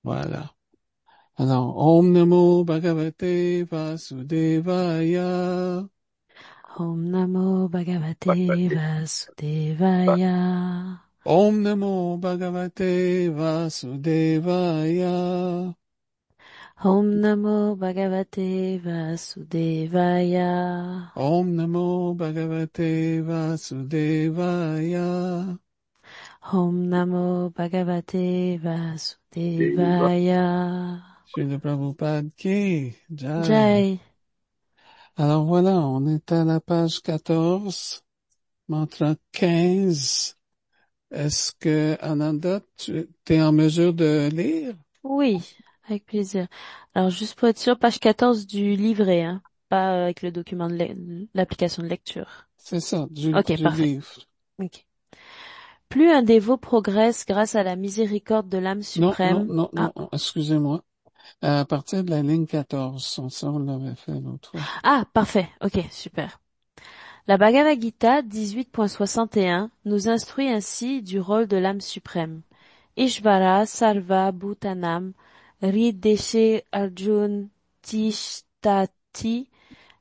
Voilà. Alors, Om Namo Bhagavate Vasudevaya. Om Namo Bhagavate Vasudevaya. Om Namo Bhagavate Vasudevaya. Om Namo Bhagavate Vasudevaya. Om Namo Bhagavate Vasudevaya. Om Namo Bhagavate Vasudevaya. Srila Prabhupada qui, Jai. Jai. Alors voilà, on est à la page 14, mantra 15. Est-ce que, Ananda, tu es en mesure de lire? Oui, avec plaisir. Alors juste pour être sûr, page 14 du livret, hein, pas avec le document de l'application de lecture. C'est ça, Ok, du parfait. livre. Ok. Plus un dévot progresse grâce à la miséricorde de l'âme Non, non, suprême. non, Ah, non, excusez-moi. À partir de la ligne 14, ça on l'avait fait l'autre fois. ah, parfait. Ok, super. La Bhagavad Gita 18.61 nous instruit ainsi du rôle de l'âme suprême. Ishvara Sarva Bhutanam Hrideshe Arjun Tishtati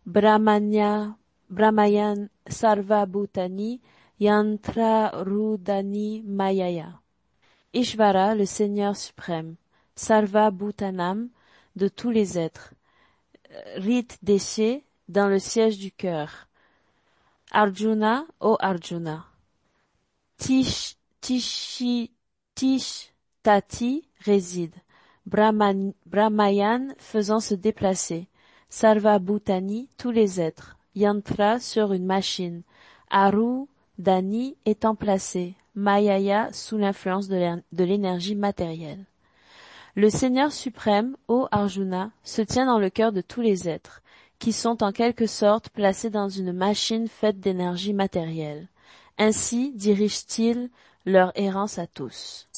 Brahmayan Sarva Bhutani Yantra Rudani Mayaya. Ishvara, le Seigneur suprême. Sarva Bhutanam, de tous les êtres. Hrideshe, dans le siège du cœur. Arjuna, ô Arjuna. Tish Tati réside. Brahmayan faisant se déplacer. Sarva Bhutani, tous les êtres. Yantra sur une machine. Aru Dani étant placé. Mayaya sous l'influence de l'énergie matérielle. Le Seigneur suprême, ô Arjuna, se tient dans le cœur de tous les êtres, qui sont en quelque sorte placés dans une machine faite d'énergie matérielle. Ainsi dirige-t-il leur errance à tous.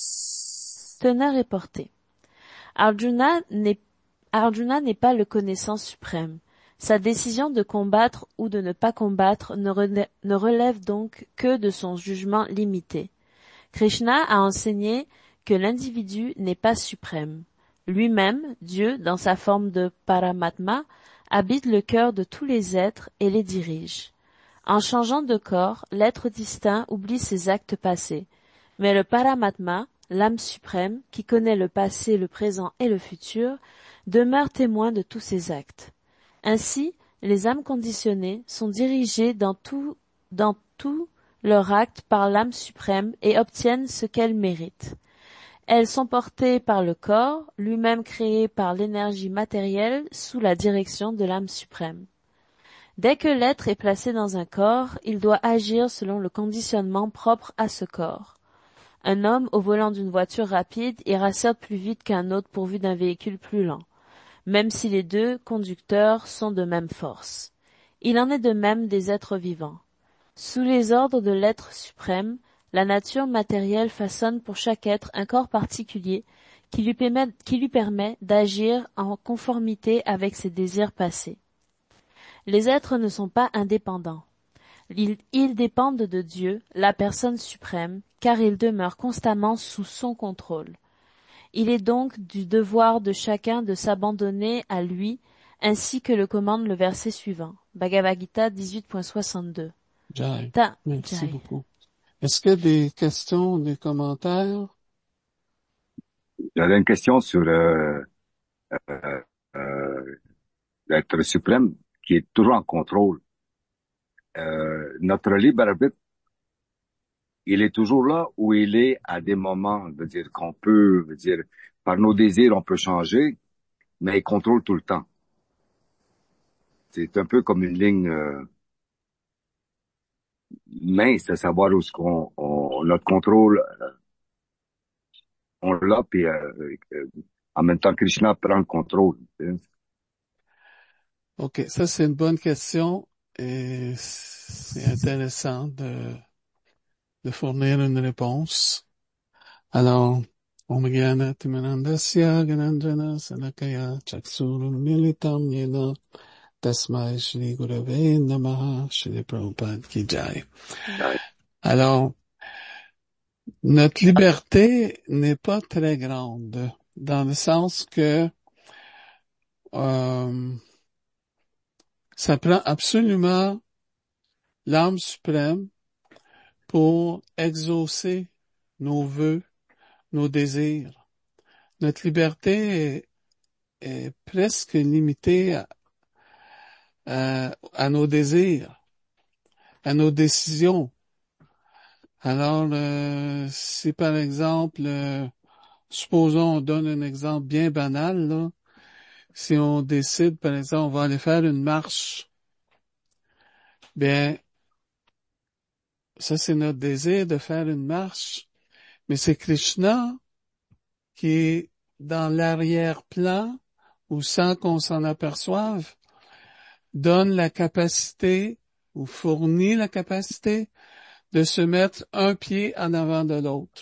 Teneur et portée. Arjuna n'est pas le connaissant suprême. Sa décision de combattre ou de ne pas combattre ne relève donc que de son jugement limité. Krishna a enseigné que l'individu n'est pas suprême. Lui-même, Dieu, dans sa forme de Paramatma, habite le cœur de tous les êtres et les dirige. En changeant de corps, l'être distinct oublie ses actes passés. Mais le Paramatma, l'âme suprême, qui connaît le passé, le présent et le futur, demeure témoin de tous ses actes. Ainsi, les âmes conditionnées sont dirigées dans tout leur acte par l'âme suprême et obtiennent ce qu'elles méritent. Elles sont portées par le corps, lui-même créé par l'énergie matérielle sous la direction de l'âme suprême. Dès que l'être est placé dans un corps, il doit agir selon le conditionnement propre à ce corps. Un homme au volant d'une voiture rapide ira certes plus vite qu'un autre pourvu d'un véhicule plus lent, même si les deux conducteurs sont de même force. Il en est de même des êtres vivants. Sous les ordres de l'être suprême, la nature matérielle façonne pour chaque être un corps particulier qui lui permet d'agir en conformité avec ses désirs passés. Les êtres ne sont pas indépendants. Ils dépendent de Dieu, la personne suprême, car ils demeurent constamment sous son contrôle. Il est donc du devoir de chacun de s'abandonner à lui, ainsi que le commande le verset suivant. Bhagavad Gita 18.62. Jai. Merci Jai. beaucoup. Est-ce qu'il y a des questions, des commentaires? J'avais une question sur euh, l'être suprême qui est toujours en contrôle. Notre libre arbitre, il est toujours là où il est à des moments, veut dire qu'on peut, veut dire par nos désirs on peut changer, mais il contrôle tout le temps. C'est un peu comme une ligne mince à savoir où ce notre contrôle, on l'a, puis en même temps Krishna prend le contrôle. OK, ça c'est une bonne question et c'est intéressant de fournir une réponse. Alors, Om Gyana Timanandasya Gananjana Salakaya Chaksurum Militam Yena Tasmai Shri Gurave Namaha Shri Prabhupada Ki Jai. Alors, notre liberté n'est pas très grande. dans le sens que ça prend absolument l'âme suprême pour exaucer nos vœux, nos désirs. Notre liberté est presque limitée à nos désirs, à nos décisions. Alors, si par exemple, supposons on donne un exemple bien banal, là, si on décide, par exemple, on va aller faire une marche, bien, ça c'est notre désir de faire une marche, mais c'est Krishna qui est dans l'arrière-plan, ou sans qu'on s'en aperçoive, donne la capacité ou fournit la capacité de se mettre un pied en avant de l'autre.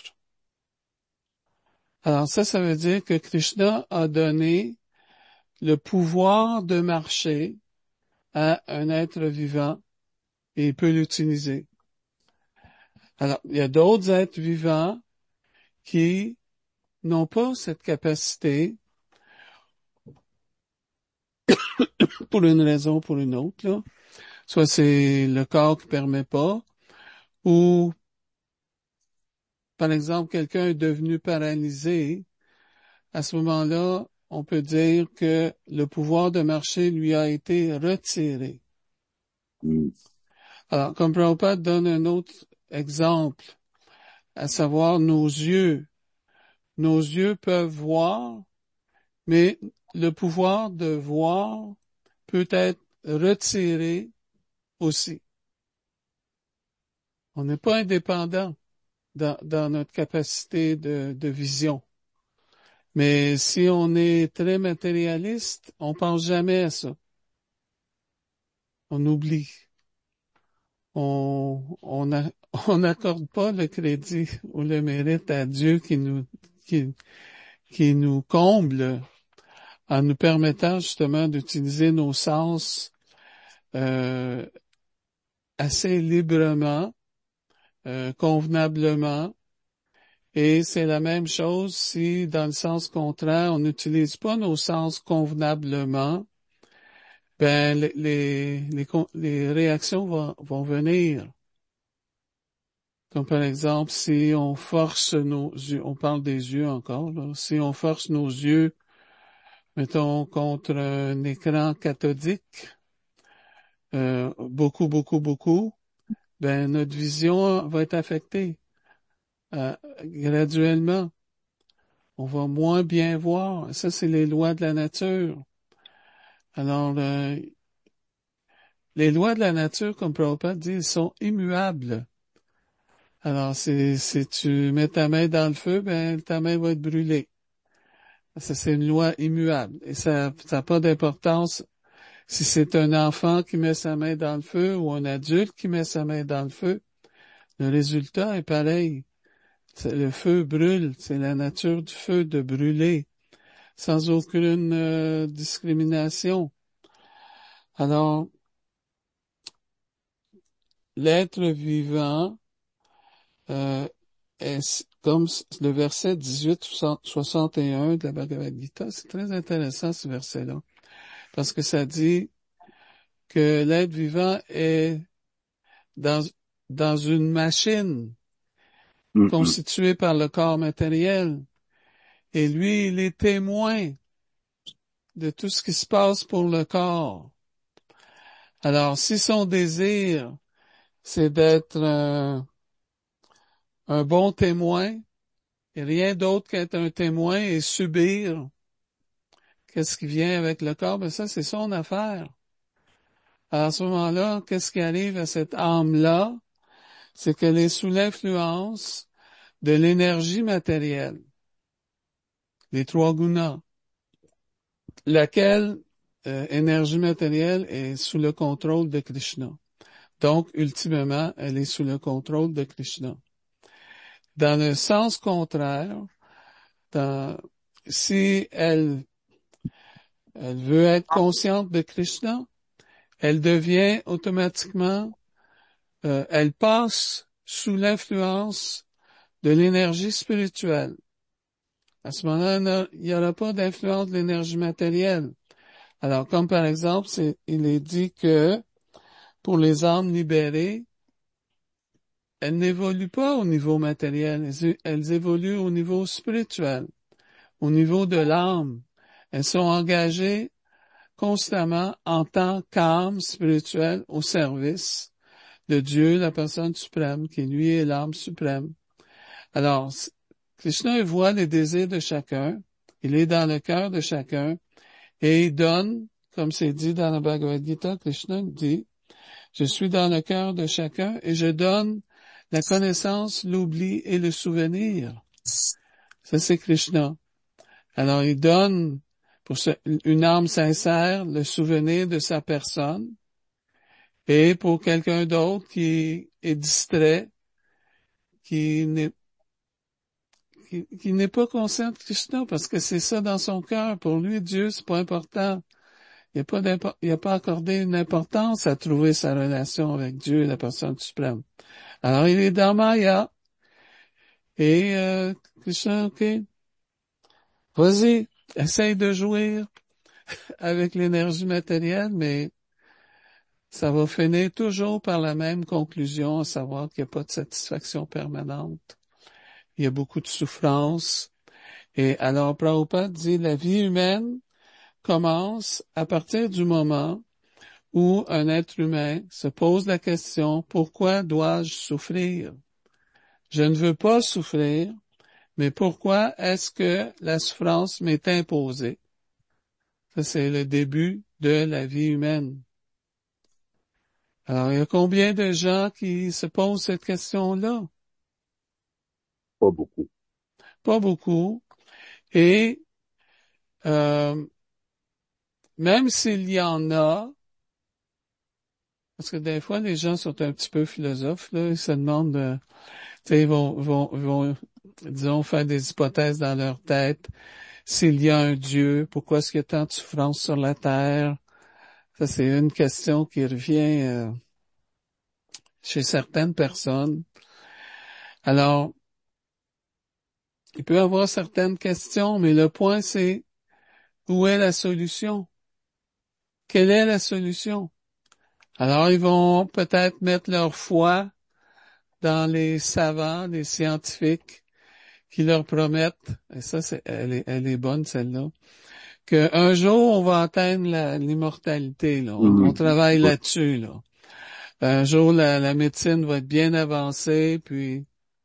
Alors ça veut dire que Krishna a donné le pouvoir de marcher à un être vivant et il peut l'utiliser. Alors, il y a d'autres êtres vivants qui n'ont pas cette capacité pour une raison ou pour une autre, là. Soit c'est le corps qui permet pas, ou, par exemple, quelqu'un est devenu paralysé. À ce moment-là, on peut dire que le pouvoir de marcher lui a été retiré. Mm. Alors, comme Prabhupada donne un autre exemple, à savoir nos yeux. Nos yeux peuvent voir, mais le pouvoir de voir peut être retiré aussi. On n'est pas indépendant dans notre capacité de vision. Mais si on est très matérialiste, on pense jamais à ça. On oublie. On n'accorde pas le crédit ou le mérite à Dieu qui nous comble en nous permettant justement d'utiliser nos sens euh, assez librement, convenablement. Et c'est la même chose si, dans le sens contraire, on n'utilise pas nos sens convenablement, ben les réactions vont venir. Comme par exemple, si on force nos yeux, on parle des yeux encore, là, si on force nos yeux, mettons, contre un écran cathodique, beaucoup, ben notre vision va être affectée graduellement. On va moins bien voir. Ça, c'est les lois de la nature. Alors, les lois de la nature, comme Prabhupada dit, sont immuables. Alors, si tu mets ta main dans le feu, ben ta main va être brûlée. Ça, c'est une loi immuable. Et ça n'a pas d'importance si c'est un enfant qui met sa main dans le feu ou un adulte qui met sa main dans le feu. Le résultat est pareil. Le feu brûle. C'est la nature du feu de brûler sans aucune discrimination. Alors, l'être vivant euh, est comme le verset 18-61 de la Bhagavad Gita. C'est très intéressant ce verset-là parce que ça dit que l'être vivant est dans, dans une machine Mm, mm. constituée par le corps matériel. Et lui, il est témoin de tout ce qui se passe pour le corps. Alors, si son désir, c'est d'être un bon témoin, et rien d'autre qu'être un témoin et subir qu'est-ce qui vient avec le corps, ben ça, c'est son affaire. À ce moment-là, qu'est-ce qui arrive à cette âme-là? C'est qu'elle est sous l'influence de l'énergie matérielle, les trois gunas, laquelle énergie matérielle est sous le contrôle de Krishna. Donc, ultimement, elle est sous le contrôle de Krishna. Dans le sens contraire, si elle veut être consciente de Krishna, elle devient automatiquement, elle passe sous l'influence de l'énergie spirituelle. À ce moment-là, il n'y aura pas d'influence de l'énergie matérielle. Alors, comme par exemple, il est dit que pour les âmes libérées, elles n'évoluent pas au niveau matériel, elles évoluent au niveau spirituel, au niveau de l'âme. Elles sont engagées constamment en tant qu'âme spirituelle au service de Dieu, la personne suprême, qui lui est l'âme suprême. Alors, Krishna voit les désirs de chacun, il est dans le cœur de chacun, et il donne, comme c'est dit dans la Bhagavad Gita, Krishna dit, je suis dans le cœur de chacun et je donne la connaissance, l'oubli et le souvenir. Ça, c'est Krishna. Alors, il donne pour une âme sincère le souvenir de sa personne, et pour quelqu'un d'autre qui est distrait, qui n'est qui n'est pas conscient de Krishna, parce que c'est ça dans son cœur. Pour lui, Dieu, c'est pas important. Il a pas accordé une importance à trouver sa relation avec Dieu, la personne suprême. Alors, il est dans Maya. Et Krishna, ok, vas-y, essaye de jouir avec l'énergie matérielle, mais ça va finir toujours par la même conclusion, à savoir qu'il n'y a pas de satisfaction permanente. Il y a beaucoup de souffrance. Et alors, Prabhupada dit, la vie humaine commence à partir du moment où un être humain se pose la question, pourquoi dois-je souffrir? Je ne veux pas souffrir, mais pourquoi est-ce que la souffrance m'est imposée? Ça, c'est le début de la vie humaine. Alors, il y a combien de gens qui se posent cette question-là? Pas beaucoup. Pas beaucoup. Et euh, même s'il y en a, parce que des fois, les gens sont un petit peu philosophes, là, ils se demandent, tu sais, ils vont, disons, faire des hypothèses dans leur tête. S'il y a un Dieu, pourquoi est-ce qu'il y a tant de souffrance sur la terre? Ça, c'est une question qui revient chez certaines personnes. Alors, il peut y avoir certaines questions, mais le point, c'est où est la solution? Quelle est la solution? Alors, ils vont peut-être mettre leur foi dans les savants, les scientifiques, qui leur promettent, et ça, elle est bonne, celle-là, qu'un jour, on va atteindre l'immortalité, là. On Mhm. travaille là-dessus, là. Un jour, la médecine va être bien avancée, puis,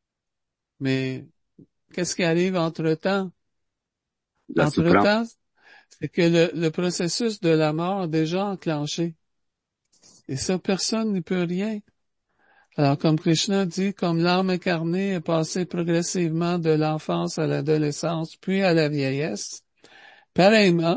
mais qu'est-ce qui arrive entre-temps? La souffrance, Entre-temps, c'est que le processus de la mort a déjà enclenché. Et ça, personne n'y peut rien. Alors, comme Krishna dit, comme l'âme incarnée est passée progressivement de l'enfance à l'adolescence, puis à la vieillesse, pareillement,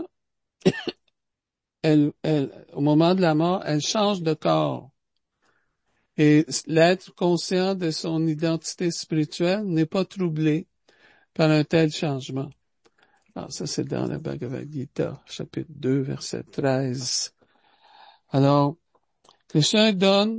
au moment de la mort, elle change de corps. Et l'être conscient de son identité spirituelle n'est pas troublé par un tel changement. Alors, ça, c'est dans la Bhagavad Gita, chapitre 2, verset 13. Alors, Krishna donne,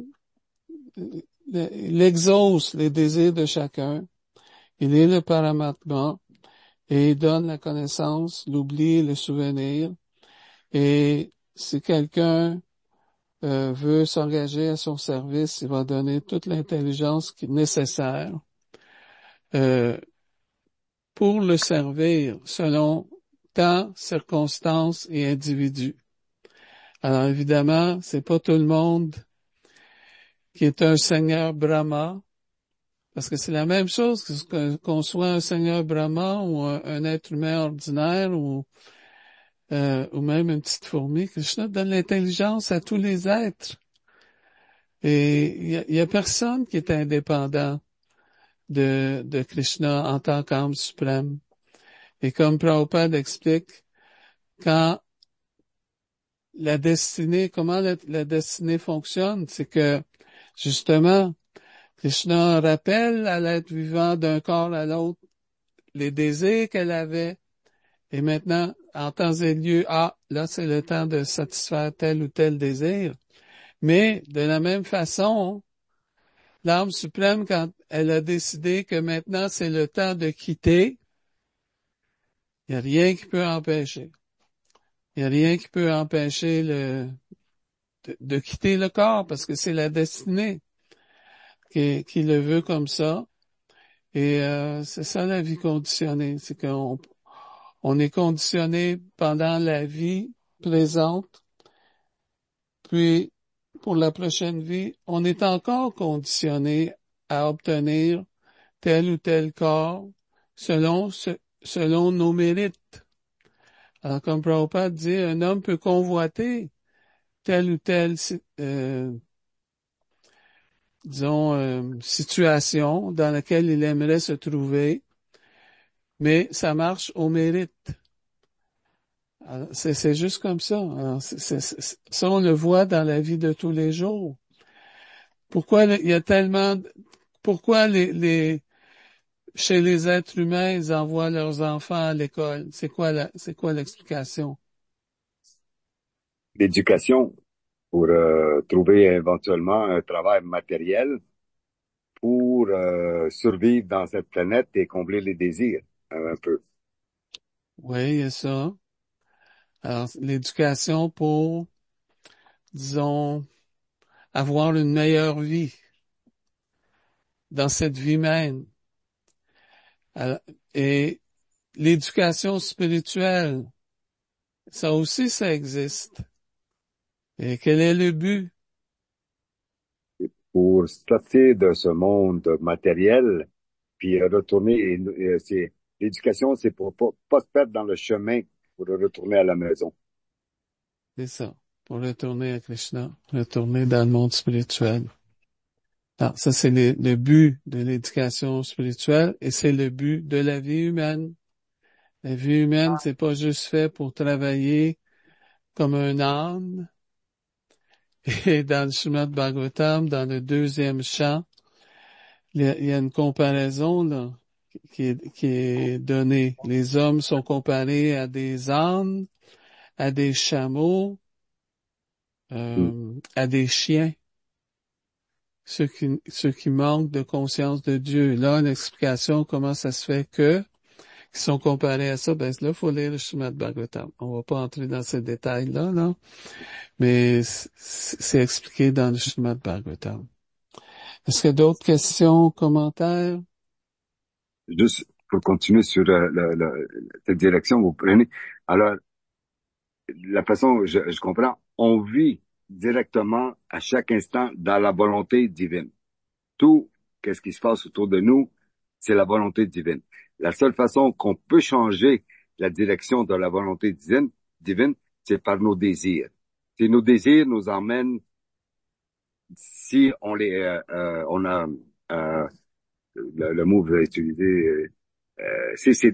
il exauce les désirs de chacun. Il est le Paramatma et il donne la connaissance, l'oubli et le souvenir. Et si quelqu'un veut s'engager à son service, il va donner toute l'intelligence nécessaire euh, pour le servir selon temps, circonstances et individus. Alors évidemment, c'est pas tout le monde qui est un Seigneur Brahma, parce que c'est la même chose qu'on soit un Seigneur Brahma ou un être humain ordinaire ou même une petite fourmi. Krishna donne l'intelligence à tous les êtres. Et il y a personne qui est indépendant de Krishna en tant qu'âme suprême. Et comme Prabhupada explique, quand la destinée, comment la destinée fonctionne, c'est que, justement, Krishna rappelle à l'être vivant d'un corps à l'autre les désirs qu'elle avait. Et maintenant, en temps et lieu, là, c'est le temps de satisfaire tel ou tel désir. Mais, de la même façon, l'âme suprême, quand elle a décidé que maintenant c'est le temps de quitter, Il n'y a rien qui peut empêcher. Il n'y a rien qui peut empêcher de quitter le corps parce que c'est la destinée qui le veut comme ça. Et c'est ça la vie conditionnée. C'est on est conditionné pendant la vie présente, puis pour la prochaine vie, on est encore conditionné à obtenir tel ou tel corps selon nos mérites. Alors, comme Prabhupada dit, un homme peut convoiter telle ou telle, situation dans laquelle il aimerait se trouver, mais ça marche au mérite. Alors, c'est juste comme ça. Alors, ça, on le voit dans la vie de tous les jours. Pourquoi il y a pourquoi chez les êtres humains, ils envoient leurs enfants à l'école? C'est quoi l'explication? L'éducation pour trouver éventuellement un travail matériel pour survivre dans cette planète et combler les désirs un peu. Oui, il y a ça. Alors, l'éducation pour, disons, avoir une meilleure vie dans cette vie même. Alors, et l'éducation spirituelle, ça aussi, ça existe. Et quel est le but? Pour sortir de ce monde matériel, puis retourner, l'éducation, c'est pour pas se perdre dans le chemin pour retourner à la maison. C'est ça. Pour retourner à Krishna, retourner dans le monde spirituel. Alors, ça, c'est le but de l'éducation spirituelle et c'est le but de la vie humaine. La vie humaine, c'est pas juste fait pour travailler comme un âne. Et dans le Srimad Bhagavatam, dans le deuxième chant, il y a une comparaison là, qui est donnée. Les hommes sont comparés à des ânes, à des chameaux, Hmm. à des chiens, ceux qui manquent de conscience de Dieu. Là, une explication comment ça se fait qu'ils sont comparés à ça. Ben là, il faut lire le Srimad Bhagavatam. On va pas entrer dans ces détails-là, là, mais c'est expliqué dans le Srimad Bhagavatam. Est-ce qu'il y a d'autres questions, commentaires? Juste pour continuer sur cette direction que vous prenez. Alors, la façon, je comprends, on vit directement à chaque instant dans la volonté divine. Tout, qu'est-ce qui se passe autour de nous, c'est la volonté divine. La seule façon qu'on peut changer la direction de la volonté divine, c'est par nos désirs. Si nos désirs nous emmènent, si on on a, le mot que vous avez utilisé, si c'est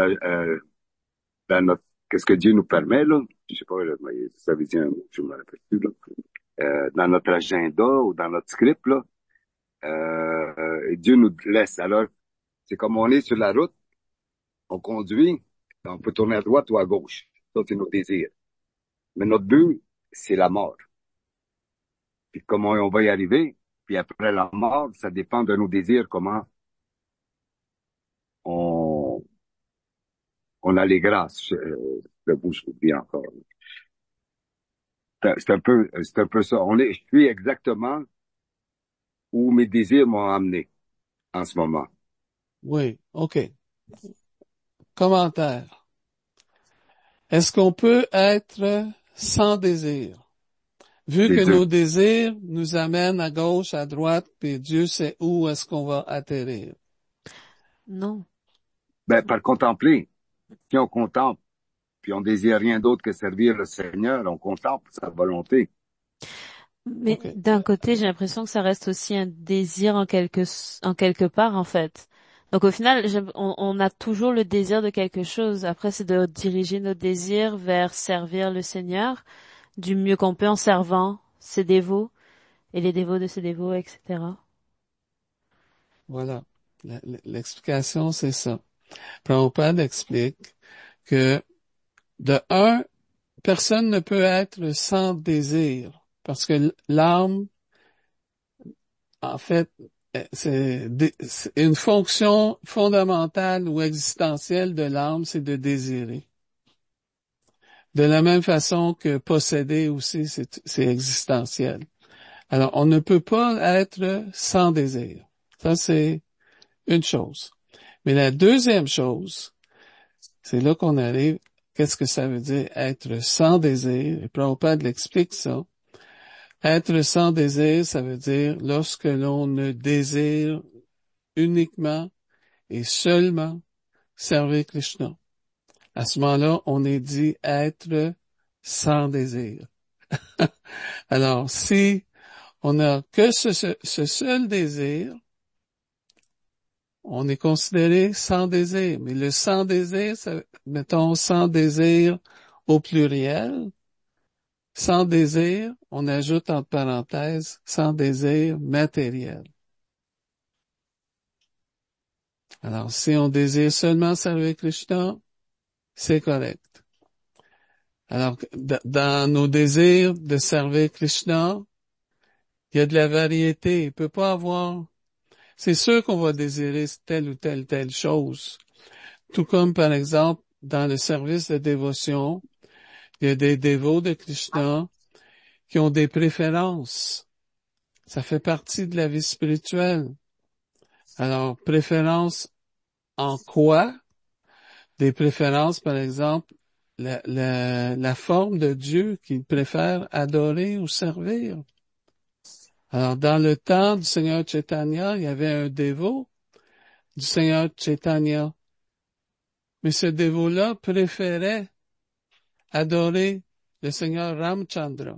dans notre, qu'est-ce que Dieu nous permet, là, je sais pas, là, mais ça veut dire un mot, je me rappelle plus, là, dans notre agenda ou dans notre script, là, Dieu nous laisse. Alors, c'est comme on est sur la route, on conduit, on peut tourner à droite ou à gauche. Ça, c'est nos désirs. Mais notre but, c'est la mort. Puis comment on va y arriver, puis après la mort, ça dépend de nos désirs, comment on, on a les grâces. Le bout, je l'oublie encore. C'est un peu ça. Je suis exactement où mes désirs m'ont amené en ce moment. Oui, OK. Commentaire. Est-ce qu'on peut être sans désir? Vu C'est que dur. nos désirs nous amènent à gauche, à droite, puis Dieu sait où est-ce qu'on va atterrir. Non. Ben, par contempler. Si on contemple, puis on désire rien d'autre que servir le Seigneur, on contemple sa volonté. Mais OK. d'un côté, j'ai l'impression que ça reste aussi un désir en quelque part, en fait. Donc au final, on a toujours le désir de quelque chose. Après, c'est de diriger nos désirs vers servir le Seigneur du mieux qu'on peut en servant ses dévots et les dévots de ses dévots, etc. Voilà. L'explication, c'est ça. Prabhupada explique que, de un, personne ne peut être sans désir, parce que l'âme, en fait, c'est une fonction fondamentale ou existentielle de l'âme, c'est de désirer. De la même façon que posséder aussi, c'est existentiel. Alors, on ne peut pas être sans désir. Ça, c'est une chose. Mais la deuxième chose, c'est là qu'on arrive, qu'est-ce que ça veut dire être sans désir? Et Prabhupada l'explique ça. Être sans désir, ça veut dire lorsque l'on ne désire uniquement et seulement servir Krishna. À ce moment-là, on est dit être sans désir. Alors, si on n'a que ce seul désir, on est considéré sans désir. Mais le sans désir, mettons sans désir au pluriel, sans désir, on ajoute entre parenthèses, sans désir matériel. Alors, si on désire seulement servir Krishna, c'est correct. Alors, dans nos désirs de servir Krishna, il y a de la variété. Il peut pas avoir. C'est sûr qu'on va désirer telle ou telle chose. Tout comme, par exemple, dans le service de dévotion, il y a des dévots de Krishna qui ont des préférences. Ça fait partie de la vie spirituelle. Alors, préférences en quoi? Des préférences, par exemple, la forme de Dieu qu'ils préfèrent adorer ou servir. Alors, dans le temps du Seigneur Chaitanya, il y avait un dévot du Seigneur Chaitanya. Mais ce dévot-là préférait adorer le Seigneur Ramchandra.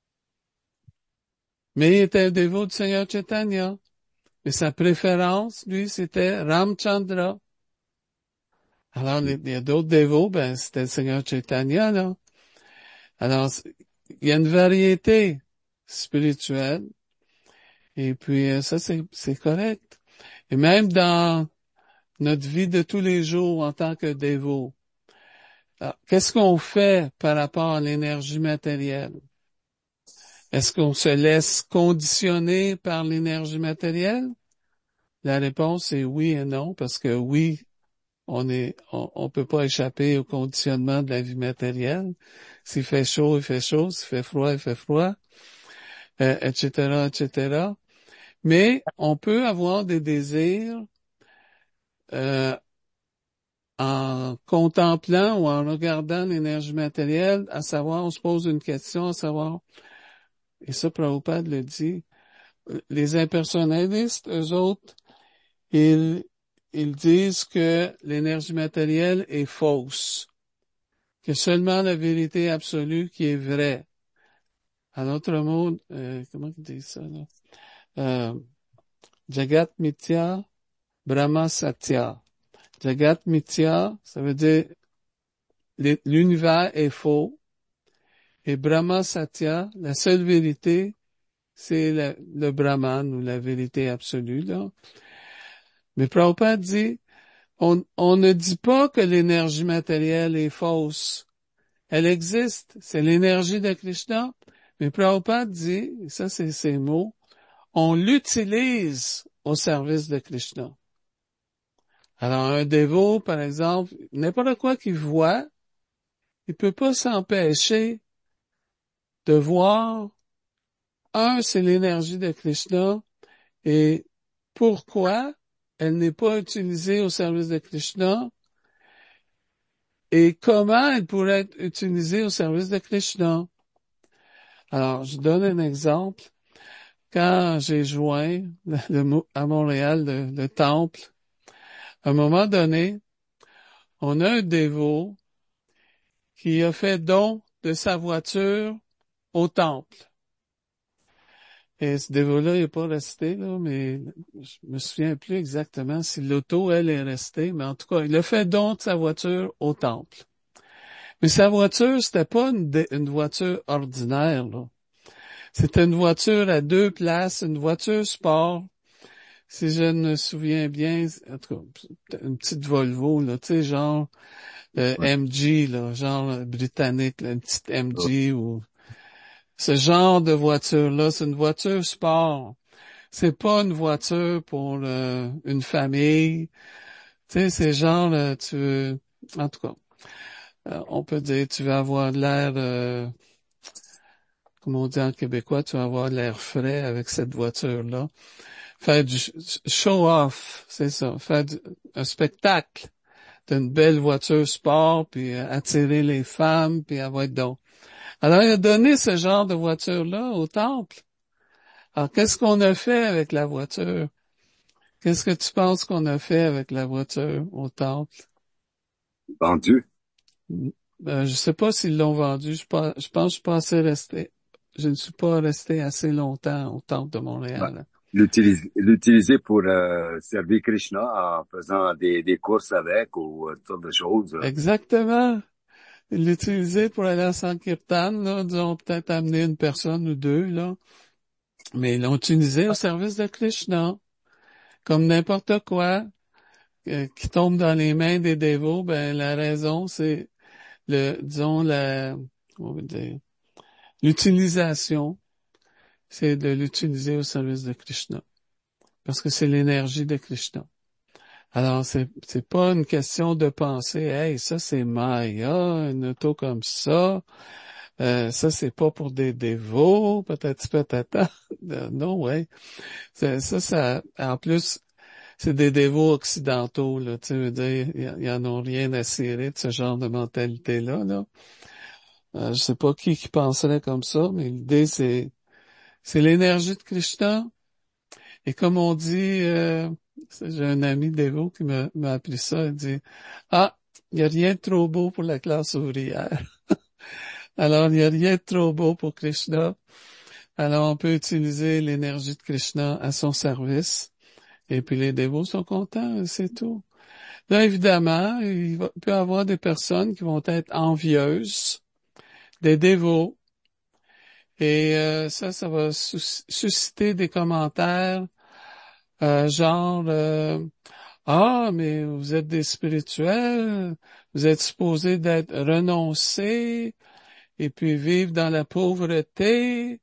Mais il était un dévot du Seigneur Chaitanya. Mais sa préférence, lui, c'était Ramchandra. Alors, il y a d'autres dévots, c'était le Seigneur Chaitanya, là. Alors, il y a une variété spirituelle. Et puis, ça, c'est correct. Et même dans notre vie de tous les jours en tant que dévot, qu'est-ce qu'on fait par rapport à l'énergie matérielle? Est-ce qu'on se laisse conditionner par l'énergie matérielle? La réponse est oui et non, parce que oui, on peut pas échapper au conditionnement de la vie matérielle. S'il fait chaud, il fait chaud. S'il fait froid, il fait froid, etc., etc. Mais on peut avoir des désirs euh, en contemplant ou en regardant l'énergie matérielle, à savoir, on se pose une question, à savoir, et ça, Prabhupada le dit, les impersonnalistes, eux autres, ils disent que l'énergie matérielle est fausse, que seulement la vérité absolue qui est vraie. En d'autres mots, comment ils disent ça, là? Jagat Mithya, Brahma Satya. Jagat Mithya, ça veut dire l'univers est faux, et Brahma Satya, la seule vérité, c'est le Brahman ou la vérité absolue, là. Mais Prabhupada dit, on ne dit pas que l'énergie matérielle est fausse. Elle existe. C'est l'énergie de Krishna. Mais Prabhupada dit, et ça c'est ses mots, on l'utilise au service de Krishna. Alors un dévot, par exemple, n'importe quoi qu'il voit, il peut pas s'empêcher de voir, c'est l'énergie de Krishna, et pourquoi elle n'est pas utilisée au service de Krishna, et comment elle pourrait être utilisée au service de Krishna. Alors, je donne un exemple. Quand j'ai joint à Montréal le temple, à un moment donné, on a un dévot qui a fait don de sa voiture au temple. Et ce dévot-là, il n'est pas resté, là, mais je me souviens plus exactement si l'auto, elle, est restée, mais en tout cas, il a fait don de sa voiture au temple. Mais sa voiture, c'était pas une voiture ordinaire, là. C'était une voiture à 2 places, une voiture sport. Si je me souviens bien, en tout cas, une petite Volvo, là, tu sais, genre MG, là, genre britannique, là, une petite MG ou ce genre de voiture-là, c'est une voiture sport. c'est pas une voiture pour une famille. Tu sais, c'est genre, tu veux, en tout cas, on peut dire, tu veux avoir de l'air, comme on dit en québécois, tu vas avoir de l'air frais avec cette voiture-là. Faire du show-off, c'est ça. Un spectacle d'une belle voiture sport, puis attirer les femmes, puis avoir être donc. Alors, il a donné ce genre de voiture-là au temple. Alors, qu'est-ce qu'on a fait avec la voiture? Qu'est-ce que tu penses qu'on a fait avec la voiture au temple? Vendu. Je sais pas s'ils l'ont vendu. Je pense que je suis pas assez resté. Je ne suis pas resté assez longtemps au temple de Ben, Montréal. l'utiliser pour servir Krishna en faisant des courses avec ou toutes sortes de choses. Exactement. Ils l'utilisaient pour aller à Sankirtan, là. Disons, peut-être amener une personne ou deux, là. Mais ils l'ont utilisé au service de Krishna. Comme n'importe quoi, qui tombe dans les mains des dévots, ben, la raison, c'est disons, on va dire, l'utilisation, c'est de l'utiliser au service de Krishna. Parce que c'est l'énergie de Krishna. Alors, c'est pas une question de penser, hey, ça c'est Maya, une auto comme ça c'est pas pour des dévots, peut-être, peut-être, non, ouais. En plus, c'est des dévots occidentaux, là, tu veux dire, ils en ont rien à cirer de ce genre de mentalité-là, là. Je sais pas qui penserait comme ça, mais l'idée c'est l'énergie de Krishna. Et comme on dit, j'ai un ami dévot qui m'a appris ça, il dit, ah, il n'y a rien de trop beau pour la classe ouvrière. Alors, il n'y a rien de trop beau pour Krishna. Alors, on peut utiliser l'énergie de Krishna à son service. Et puis, les dévots sont contents, c'est tout. Là, évidemment, peut y avoir des personnes qui vont être envieuses des dévots. Et ça va susciter des commentaires genre ah, mais vous êtes des spirituels, vous êtes supposés d'être renoncés et puis vivre dans la pauvreté.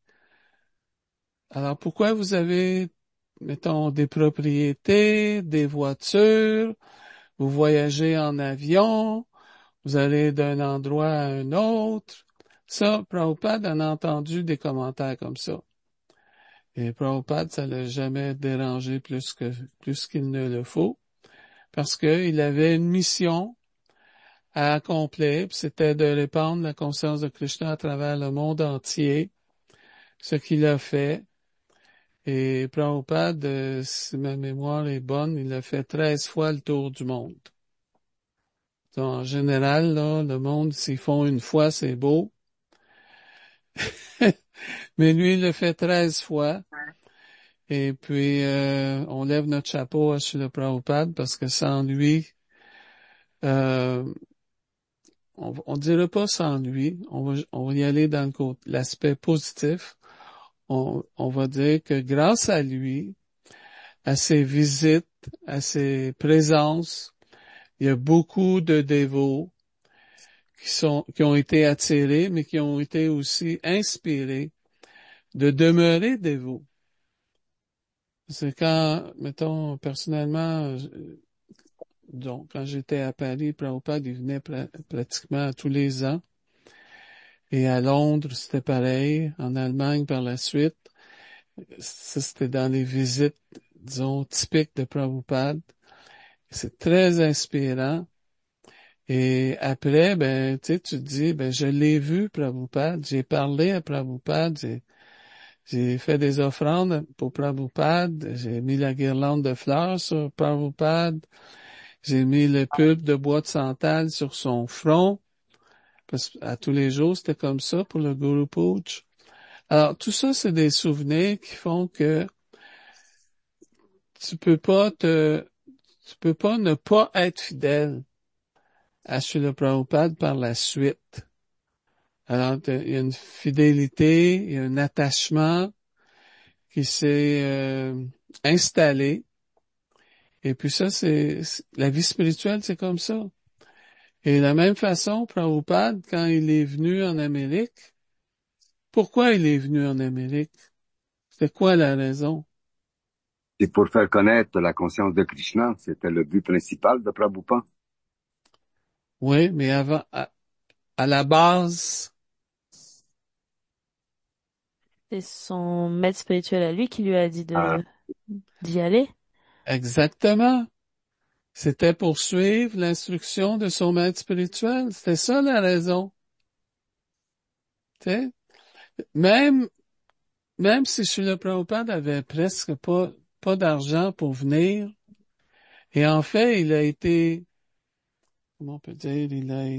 Alors pourquoi vous avez, mettons, des propriétés, des voitures, vous voyagez en avion, vous allez d'un endroit à un autre? Ça, Prabhupada en a entendu des commentaires comme ça. Et Prabhupada, ça l'a jamais dérangé plus qu'il ne le faut, parce qu'il avait une mission à accomplir, puis c'était de répandre la conscience de Krishna à travers le monde entier, ce qu'il a fait. Et Prabhupada, si ma mémoire est bonne, il a fait 13 fois le tour du monde. Donc, en général, là, le monde, s'ils font une fois, c'est beau. Mais lui, il l'a fait 13 fois. Et puis, on lève notre chapeau à Srila Prabhupada parce que sans lui, euh, on dirait pas sans lui, on va y aller dans l'aspect positif. On va dire que grâce à lui, à ses visites, à ses présences, il y a beaucoup de dévots qui ont été attirés, mais qui ont été aussi inspirés de demeurer dévots. C'est quand, mettons, personnellement, donc, quand j'étais à Paris, Prabhupada, il venait pratiquement tous les ans. Et à Londres, c'était pareil. En Allemagne, par la suite. Ça, c'était dans les visites, disons, typiques de Prabhupada. C'est très inspirant. Et après, ben, tu sais, tu te dis, ben, je l'ai vu, Prabhupada. J'ai parlé à Prabhupada. J'ai fait des offrandes pour Prabhupada. J'ai mis la guirlande de fleurs sur Prabhupada. J'ai mis le pulpe de bois de santal sur son front. Parce qu'à tous les jours, c'était comme ça pour le Guru Pooch. Alors, tout ça, c'est des souvenirs qui font que tu peux pas tu peux pas ne pas être fidèle à Srila Prabhupada par la suite. Alors, il y a une fidélité, il y a un attachement qui s'est installé. Et puis ça, la vie spirituelle, c'est comme ça. Et de la même façon, Prabhupada, quand il est venu en Amérique, pourquoi il est venu en Amérique? C'était quoi la raison? C'est pour faire connaître la conscience de Krishna. C'était le but principal de Prabhupada. Oui, mais avant, à la base, C'est son maître spirituel à lui qui lui a dit Ah, d'y aller. exactement, c'était pour suivre l'instruction de son maître spirituel. C'était ça la raison. Tu sais? Même, même si Srila Prabhupada avait presque pas d'argent pour venir, et en fait, il a été, comment on peut dire,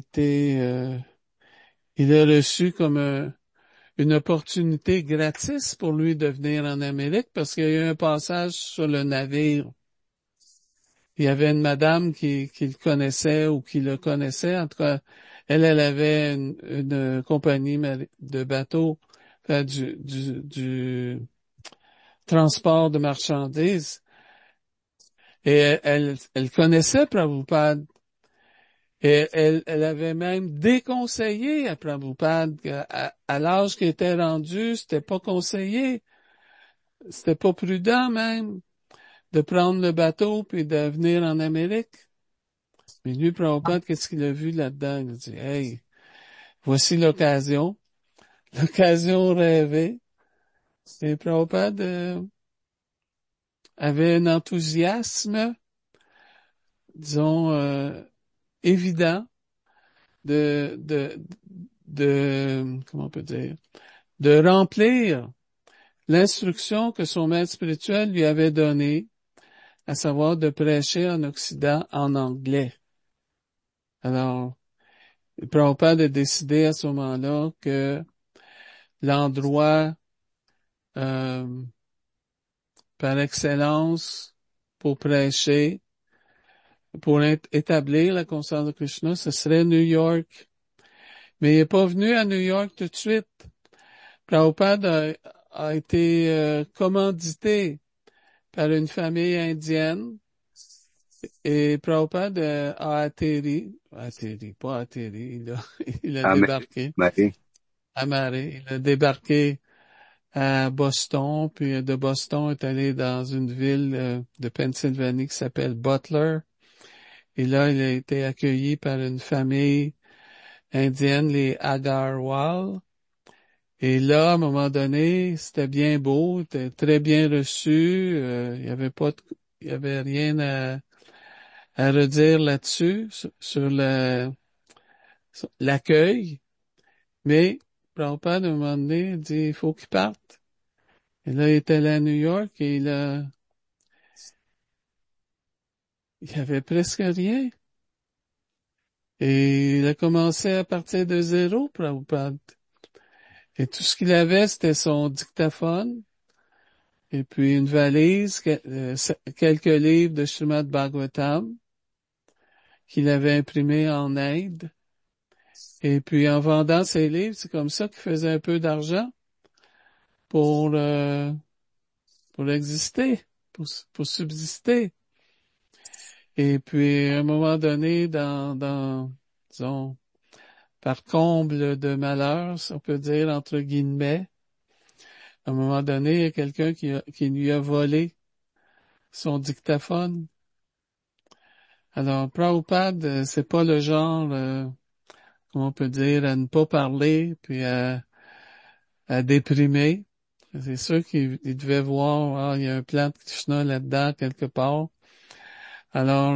il a reçu comme une opportunité gratis pour lui de venir en Amérique parce qu'il y a eu un passage sur le navire. Il y avait une madame qui le connaissait ou qui le connaissait. En tout cas, elle avait une compagnie de bateaux, enfin, du transport de marchandises. Et elle connaissait Prabhupada. Et elle avait même déconseillé à Prabhupada à l'âge qu'il était rendu, c'était pas conseillé, c'était pas prudent même de prendre le bateau puis de venir en Amérique. Mais lui, Prabhupada, qu'est-ce qu'il a vu là-dedans? Il a dit, hey, voici l'occasion, l'occasion rêvée. Et Prabhupada avait un enthousiasme, disons, évident de, de, comment on peut dire, de remplir l'instruction que son maître spirituel lui avait donnée, à savoir de prêcher en Occident en anglais. Alors, Prabhupada a décidé à ce moment-là que l'endroit euh, par excellence pour prêcher, pour établir la conscience de Krishna, ce serait New York. Mais il n'est pas venu à New York tout de suite. Prabhupada a été commandité par une famille indienne et Prabhupada pas atterri, il a Amen. débarqué, Marie. amarré, il a débarqué à Boston, puis de Boston est allé dans une ville de Pennsylvanie qui s'appelle Butler. Et là, il a été accueilli par une famille indienne, les Agarwal. Et là, à un moment donné, c'était bien beau, c'était très bien reçu. Il y avait pas, il y avait rien à redire là-dessus sur sur l'accueil. Mais Prabhupada, à un moment donné, il dit, il faut qu'il parte. Et là, il est allé à New York et il y avait presque rien. Et il a commencé à partir de zéro, Prabhupada. Et tout ce qu'il avait, c'était son dictaphone, et puis une valise, quelques livres de Srimad Bhagavatam qu'il avait imprimés en Inde. Et puis en vendant ces livres, c'est comme ça qu'il faisait un peu d'argent pour pour exister, pour subsister. Et puis à un moment donné, disons, par comble de malheur, si on peut dire entre guillemets, à un moment donné, il y a quelqu'un qui lui a volé son dictaphone. Alors, Prabhupada, c'est pas le genre, comment on peut dire, à ne pas parler, puis à déprimer. C'est sûr qu'il devait voir, ah, il y a un plan de Krishna là-dedans, quelque part. Alors,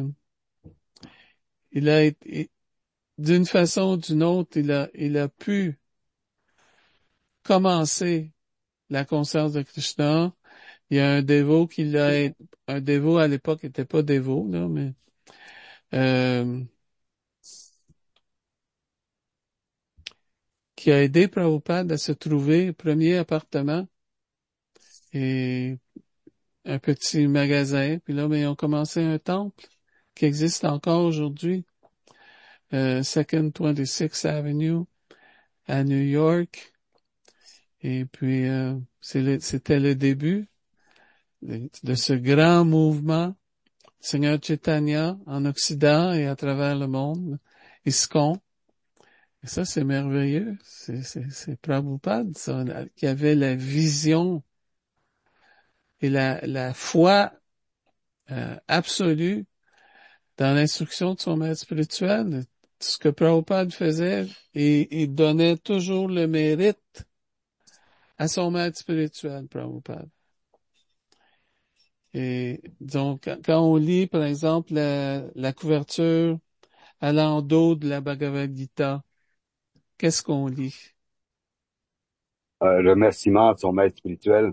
d'une façon ou d'une autre, il a pu commencer la conscience de Krishna. Il y a un dévot un dévot à l'époque n'était pas dévot, là, mais euh, qui a aidé Prabhupada à se trouver un premier appartement et un petit magasin. Puis là, ben, ils ont commencé un temple qui existe encore aujourd'hui, Second 26th Avenue à New York. Et puis, c'était le début de ce grand mouvement Seigneur Chaitanya en Occident et à travers le monde, ISKCON. Et ça, c'est merveilleux. C'est Prabhupada, ça, qui avait la vision et la foi absolue dans l'instruction de son maître spirituel. Ce que Prabhupada faisait, il donnait toujours le mérite à son maître spirituel, Prabhupada. Et donc, quand on lit, par exemple, la couverture à l'endos de la Bhagavad Gita, qu'est-ce qu'on lit? Remerciement de son maître spirituel.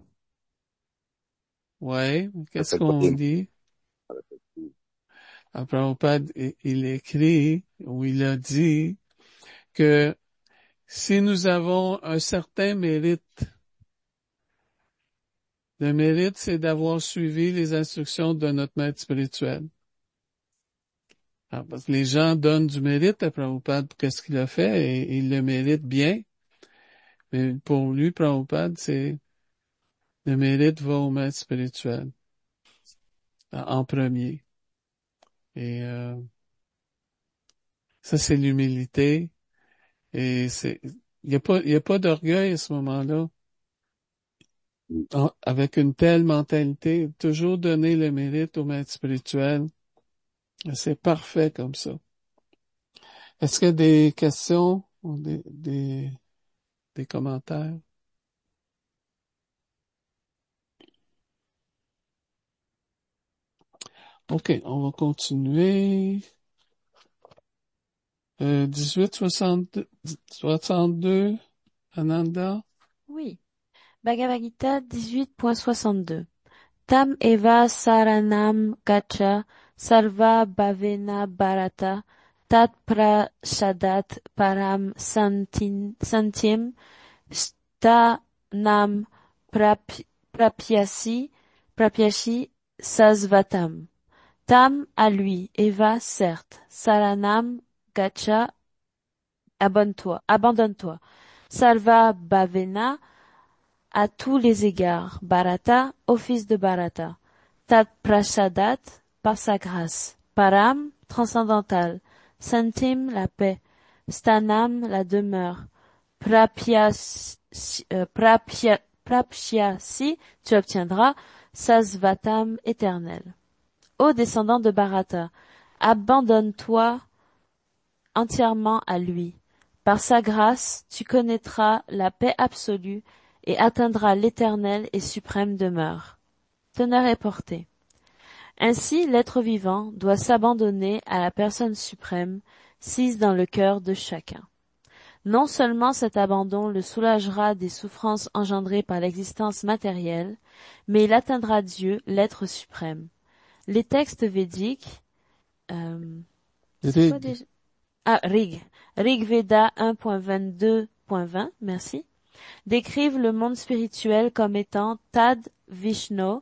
Ouais, qu'est-ce Répète pas qu'on les mots. lit? Prabhupada, il écrit, ou il a dit, que si nous avons un certain mérite, le mérite, c'est d'avoir suivi les instructions de notre maître spirituel. Alors, parce que les gens donnent du mérite à Prabhupada pour ce qu'il a fait et il le mérite bien. Mais pour lui, Prabhupada, c'est le mérite va au maître spirituel en premier. Et ça, c'est l'humilité. Et il y a pas d'orgueil à ce moment-là. Avec une telle mentalité, toujours donner le mérite au maître spirituel, c'est parfait comme ça. Est-ce qu'il y a des questions ou des commentaires? OK, on va continuer. 1862, Ananda. Oui. Bhagavad Gita 18.62. Tam eva saranam gacha sarva bhavena bharata tat prashadat param santim sta nam prapyashi sasvatam. Tam à lui, Eva certes, saranam gacha abandonne-toi. Salva bhavena à tous les égards, Bharata, au fils de Bharata. Tat Prasadat, par sa grâce. Param, transcendantal. Santim, la paix. Stanam, la demeure. Prapyasi, tu obtiendras. Sasvatam, éternel. Ô descendant de Bharata, abandonne-toi entièrement à lui. Par sa grâce, tu connaîtras la paix absolue et atteindras l'éternelle et suprême demeure. Teneur et portée. Ainsi, l'être vivant doit s'abandonner à la personne suprême, sise dans le cœur de chacun. Non seulement cet abandon le soulagera des souffrances engendrées par l'existence matérielle, mais il atteindra Dieu, l'être suprême. Les textes védiques, c'est quoi Rig. déjà? Rig Veda 1.22.20, merci, décrivent le monde spirituel comme étant Tad Vishno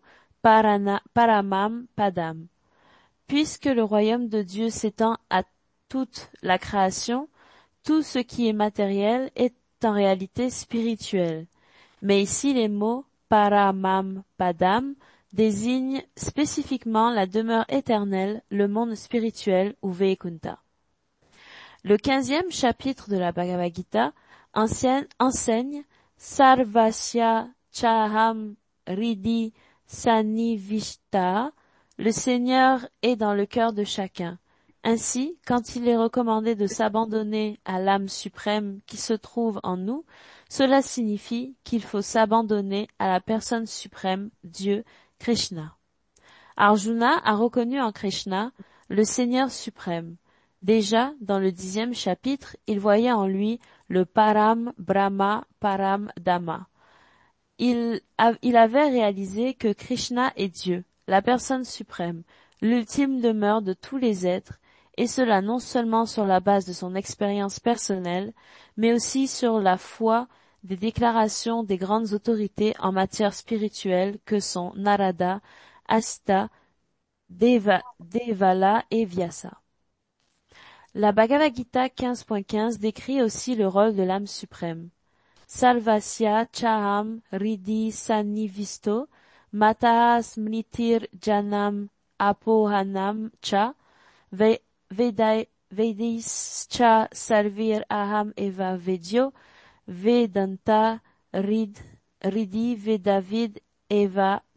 Paramam Padam. Puisque le royaume de Dieu s'étend à toute la création, tout ce qui est matériel est en réalité spirituel. Mais ici les mots Paramam Padam désignent spécifiquement la demeure éternelle, le monde spirituel ou Vaikunta. Le 15e chapitre de la Bhagavad Gita enseigne Sarvasya Chaham Ridi Sanivishta, le Seigneur est dans le cœur de chacun. Ainsi, quand il est recommandé de s'abandonner à l'âme suprême qui se trouve en nous, cela signifie qu'il faut s'abandonner à la personne suprême, Dieu, Krishna. Arjuna a reconnu en Krishna le Seigneur suprême. Déjà, dans le 10e chapitre, il voyait en lui le Param Brahma Param Dhamma. Il avait réalisé que Krishna est Dieu, la personne suprême, l'ultime demeure de tous les êtres, et cela non seulement sur la base de son expérience personnelle, mais aussi sur la foi des déclarations des grandes autorités en matière spirituelle que sont Narada, Asta, Devala et Vyasa. La Bhagavad Gita 15.15 décrit aussi le rôle de l'âme suprême. Salvasya Chaham Ridi Sanivisto Mata Smritir Janam Apohanam Cha Vedis Cha Servir Aham Eva Vedyo Vedanta Ridi Vedavid Eva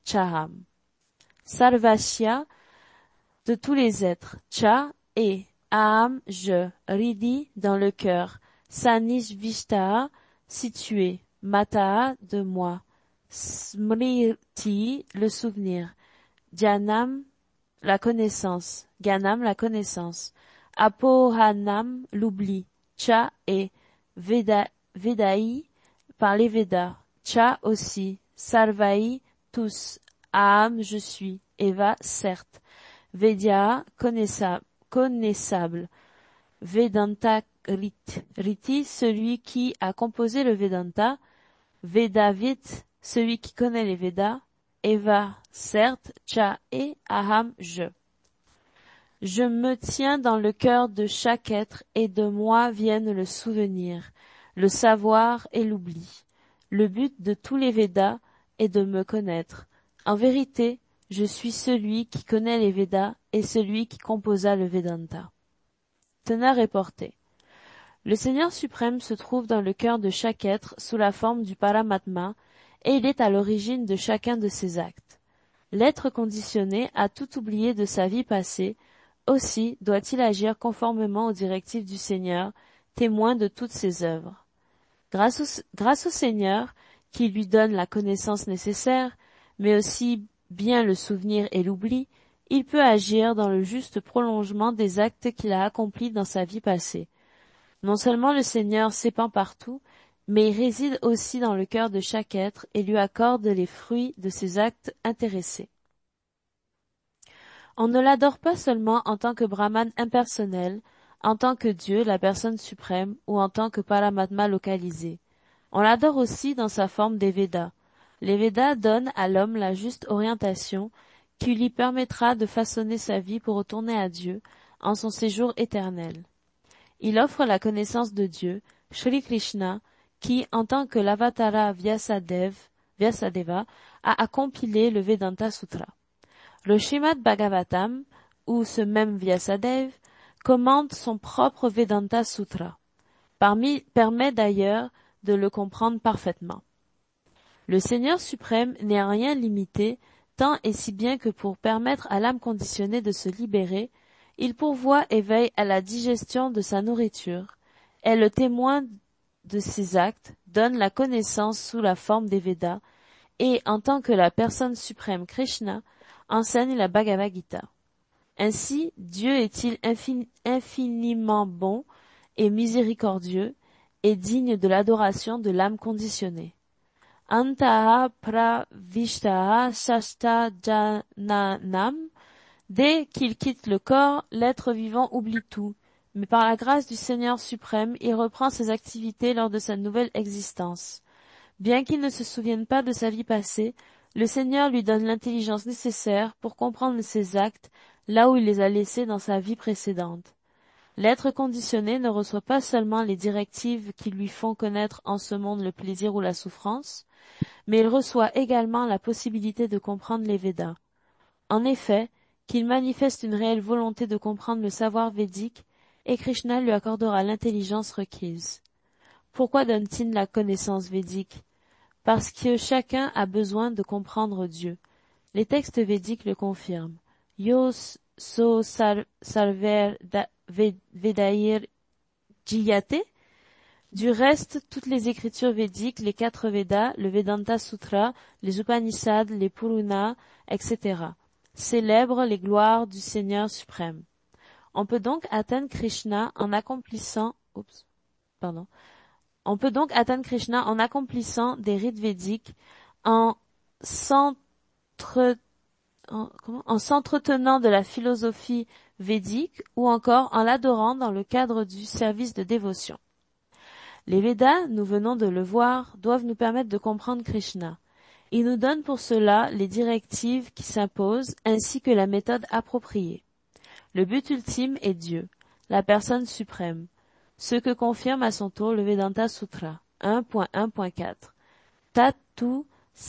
Chaham. Sarvasya, de tous les êtres. Cha, et. Aham, je. Ridi, dans le cœur. Sanishvishta, situé. Mata, de moi. Smriti, le souvenir. Dhyanam, la connaissance. Gyanam, la connaissance. Apohanam, l'oubli. Cha, et. Vedai, par les Védas. Cha, aussi. Sarvai, tous. Aham, je suis. Eva, certes. Vedya, connaissable. Vedanta Riti, celui qui a composé le Vedanta. Vedavit, celui qui connaît les Védas. Eva, certes. Cha, et. Aham, je. Je me tiens dans le cœur de chaque être et de moi viennent le souvenir, le savoir et l'oubli. Le but de tous les Védas est de me connaître. En vérité, je suis celui qui connaît les Védas et celui qui composa le Vedanta. Teneur et portée. Le Seigneur suprême se trouve dans le cœur de chaque être sous la forme du Paramatma et il est à l'origine de chacun de ses actes. L'être conditionné a tout oublié de sa vie passée. Aussi doit-il agir conformément aux directives du Seigneur, témoin de toutes ses œuvres. Grâce au Seigneur, qui lui donne la connaissance nécessaire, mais aussi bien le souvenir et l'oubli, il peut agir dans le juste prolongement des actes qu'il a accomplis dans sa vie passée. Non seulement le Seigneur s'épand partout, mais il réside aussi dans le cœur de chaque être et lui accorde les fruits de ses actes intéressés. On ne l'adore pas seulement en tant que Brahman impersonnel, en tant que Dieu, la personne suprême, ou en tant que Paramatma localisé. On l'adore aussi dans sa forme des Védas. Les Védas donnent à l'homme la juste orientation qui lui permettra de façonner sa vie pour retourner à Dieu en son séjour éternel. Il offre la connaissance de Dieu, Shri Krishna, qui, en tant que l'Avatara Vyasadeva, a compilé le Vedanta Sutra. Le Srimad Bhagavatam, ou ce même Vyasadeva, commente son propre Vedanta Sutra. Permet d'ailleurs de le comprendre parfaitement. Le Seigneur suprême n'est en rien limité, tant et si bien que pour permettre à l'âme conditionnée de se libérer, il pourvoit et veille à la digestion de sa nourriture, est le témoin de ses actes, donne la connaissance sous la forme des Védas, et, en tant que la personne suprême Krishna, enseigne la Bhagavad Gita. Ainsi, Dieu est-il infiniment bon et miséricordieux et digne de l'adoration de l'âme conditionnée. Antaha pravishtaha shasta jananam. Dès qu'il quitte le corps, l'être vivant oublie tout, mais par la grâce du Seigneur suprême, il reprend ses activités lors de sa nouvelle existence. Bien qu'il ne se souvienne pas de sa vie passée, le Seigneur lui donne l'intelligence nécessaire pour comprendre ses actes là où il les a laissés dans sa vie précédente. L'être conditionné ne reçoit pas seulement les directives qui lui font connaître en ce monde le plaisir ou la souffrance, mais il reçoit également la possibilité de comprendre les Védas. En effet, qu'il manifeste une réelle volonté de comprendre le savoir védique, et Krishna lui accordera l'intelligence requise. Pourquoi donne-t-il la connaissance védique? Parce que chacun a besoin de comprendre Dieu. Les textes védiques le confirment. Yo so sarver vedair jiyate. Du reste, toutes les écritures védiques, les 4 Védas, le Vedanta Sutra, les Upanishads, les Purunas, etc. célèbrent les gloires du Seigneur suprême. On peut donc atteindre Krishna en accomplissant des rites védiques, en s'entretenant de la philosophie védique ou encore en l'adorant dans le cadre du service de dévotion. Les Védas, nous venons de le voir, doivent nous permettre de comprendre Krishna. Ils nous donnent pour cela les directives qui s'imposent ainsi que la méthode appropriée. Le but ultime est Dieu, la personne suprême, ce que confirme à son tour le Vedanta Sutra 1.1.4. Tatu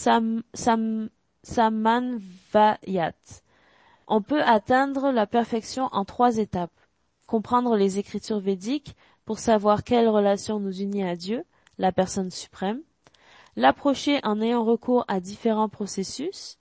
samanvayat. On peut atteindre la perfection en 3 étapes. Comprendre les écritures védiques pour savoir quelle relation nous unit à Dieu, la personne suprême, l'approcher en ayant recours à différents processus,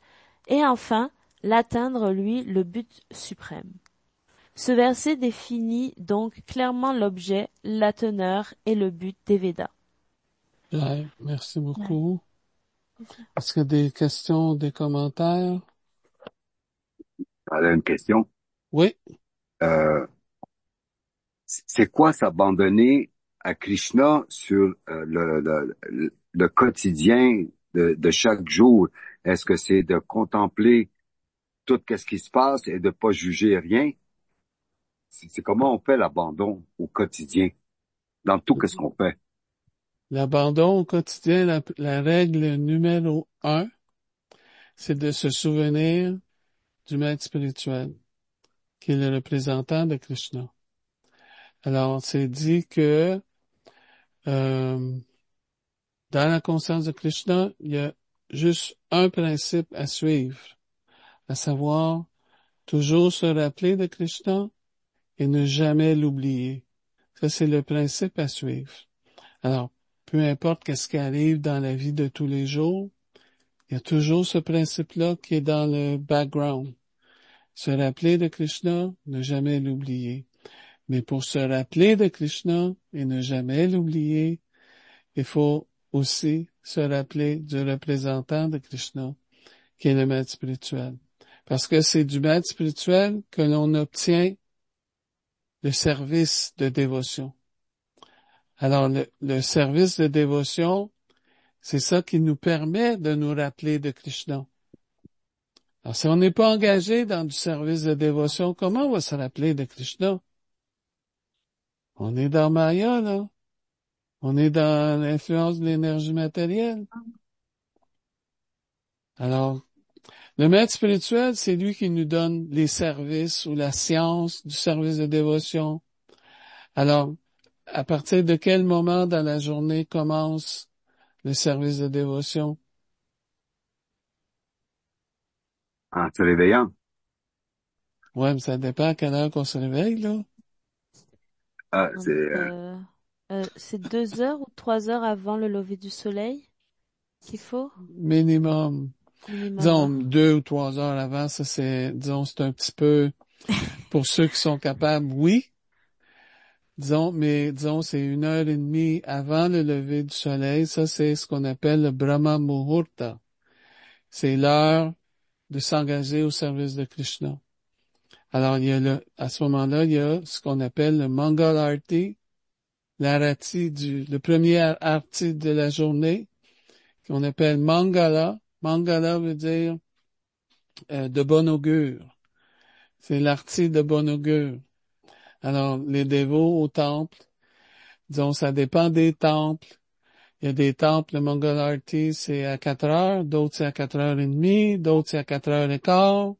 Et enfin, l'atteindre, lui, le but suprême. Ce verset définit donc clairement l'objet, la teneur et le but des Védas. Ouais, merci Ouais, beaucoup. c'est ça. Est-ce qu'il y a des questions, des commentaires? Voilà une question. Oui, Euh, c'est quoi s'abandonner à Krishna sur le quotidien de chaque jour? Est-ce que c'est de contempler tout ce qui se passe et de pas juger rien? C'est comment on fait l'abandon au quotidien, dans tout ce qu'on fait. l'abandon au quotidien, la règle numéro 1, c'est de se souvenir du maître spirituel, qui est le représentant de Krishna. Alors, c'est dit que euh, dans la conscience de Krishna, il y a juste un principe à suivre, à savoir toujours se rappeler de Krishna et ne jamais l'oublier. Ça, c'est le principe à suivre. Alors, peu importe qu'est-ce qui arrive dans la vie de tous les jours, il y a toujours ce principe-là qui est dans le background. Se rappeler de Krishna, ne jamais l'oublier. Mais pour se rappeler de Krishna et ne jamais l'oublier, il faut aussi se rappeler du représentant de Krishna, qui est le maître spirituel. Parce que c'est du maître spirituel que l'on obtient le service de dévotion. Alors, le service de dévotion, c'est ça qui nous permet de nous rappeler de Krishna. Alors, si on n'est pas engagé dans du service de dévotion, comment on va se rappeler de Krishna? On est dans Maya, là. On est dans l'influence de l'énergie matérielle. Alors, le maître spirituel, c'est lui qui nous donne les services ou la science du service de dévotion. Alors, à partir de quel moment dans la journée commence le service de dévotion? En se réveillant. Ouais, mais ça dépend à quelle heure qu'on se réveille, là. Ah, C'est 2 heures ou 3 heures avant le lever du soleil qu'il faut, Minimum. minimum. Disons, Hein. 2 ou 3 heures avant, ça c'est, disons, c'est un petit peu, pour ceux qui sont capables, oui. Disons, mais disons, c'est 1 heure et demie avant le lever du soleil. Ça, c'est ce qu'on appelle le Brahma Muhurta. C'est l'heure de s'engager au service de Krishna. Alors, à ce moment-là, il y a ce qu'on appelle le Mangal Arti, l'arati le premier arti de la journée, qu'on appelle Mangala. Mangala veut dire de bon augure. C'est l'arti de bon augure. Alors, les dévots au temple, disons, ça dépend des temples. Il y a des temples, le Mongol Arti, c'est à 4 heures, d'autres c'est à 4 heures et demie, d'autres c'est à 4 heures et quart.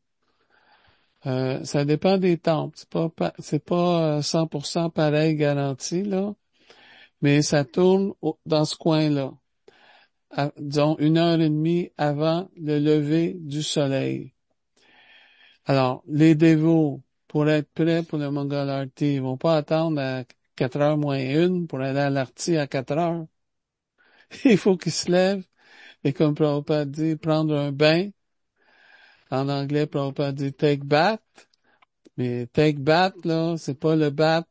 Ça dépend des temples. C'est pas 100% pareil garanti, là, mais ça tourne dans ce coin-là. Disons 1 heure et demie avant le lever du soleil. Alors, les dévots, pour être prêts pour le Mongol Arti, ils vont pas attendre à 4 heures moins une pour aller à l'Arti à 4 heures. Il faut qu'ils se lèvent et comme Prabhupada dit, prendre un bain. En anglais, Prabhupada dit take bath. Mais take bath, là, c'est pas le bath,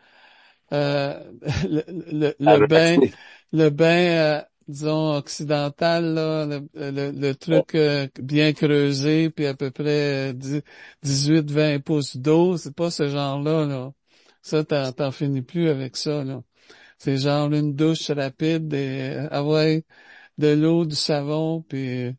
euh, le, à le bain, relaxer. disons, occidental, là, le truc bien creusé, puis à peu près 18-20 pouces d'eau, c'est pas ce genre-là, là. Ça, t'en finis plus avec ça, là. C'est genre une douche rapide et, ah ouais, de l'eau, du savon, puis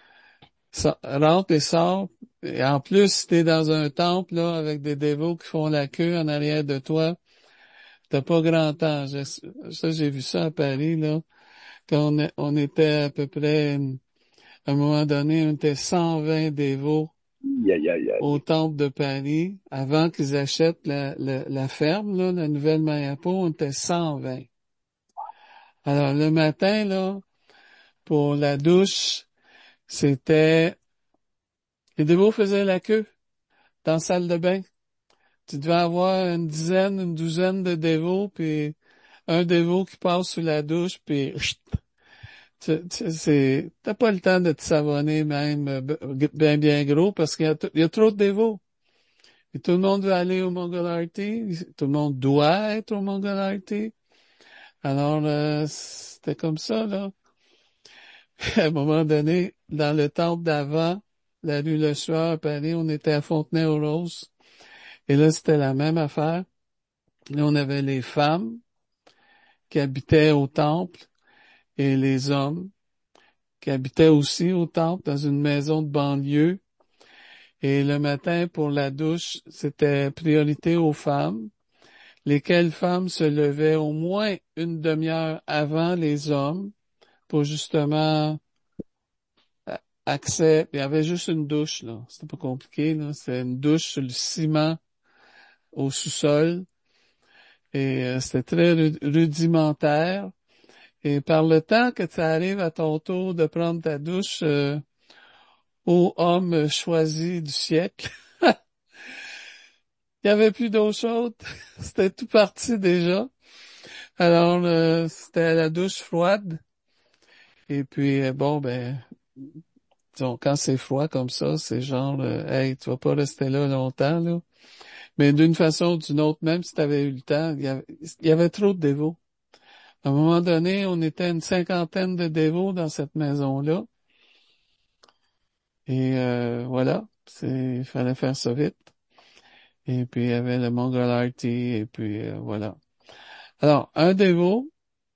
rentre et sort. Et en plus, si t'es dans un temple, là, avec des dévots qui font la queue en arrière de toi, t'as pas grand temps. Ça, j'ai vu ça à Paris, là. Quand on était à peu près, à un moment donné, on était 120 dévots Aïe, aïe, aïe, au aïe. temple de Paris. Avant qu'ils achètent la ferme, là, la nouvelle Mayapo, on était 120. Alors, le matin, là, pour la douche, c'était, les dévots faisaient la queue dans la salle de bain. Tu devais avoir une dizaine, une douzaine de dévots, puis un dévot qui passe sous la douche, puis chut, T'as pas le temps de te savonner même bien gros parce il y a trop de dévots. Et tout le monde veut aller au Mangalarti. Tout le monde doit être au Mangalarti. Alors, c'était comme ça, là. À un moment donné, dans le temple d'avant, la rue Le Sueur à Paris, on était à Fontenay-aux-Roses. Et là, c'était la même affaire. Là, on avait les femmes qui habitaient au temple et les hommes qui habitaient aussi au temple dans une maison de banlieue. Et le matin, pour la douche, c'était priorité aux femmes, lesquelles femmes se levaient au moins une demi-heure avant les hommes pour justement accès. Il y avait juste une douche, là. C'était pas compliqué, là. C'était une douche sur le ciment au sous-sol. Et c'était très rudimentaire. Et par le temps que tu arrives à ton tour de prendre ta douche, ô homme choisi du siècle, il y avait plus d'eau chaude. C'était tout parti déjà. Alors, c'était la douche froide. Et puis, bon, ben, disons, quand c'est froid comme ça, c'est genre, hey, tu vas pas rester là longtemps, là. Mais d'une façon ou d'une autre, même si tu avais eu le temps, il y avait trop de dévots. À un moment donné, on était une cinquantaine de dévots dans cette maison-là. Et voilà, il fallait faire ça vite. Et puis, il y avait le Mongolarty, et puis voilà. Alors, un dévot,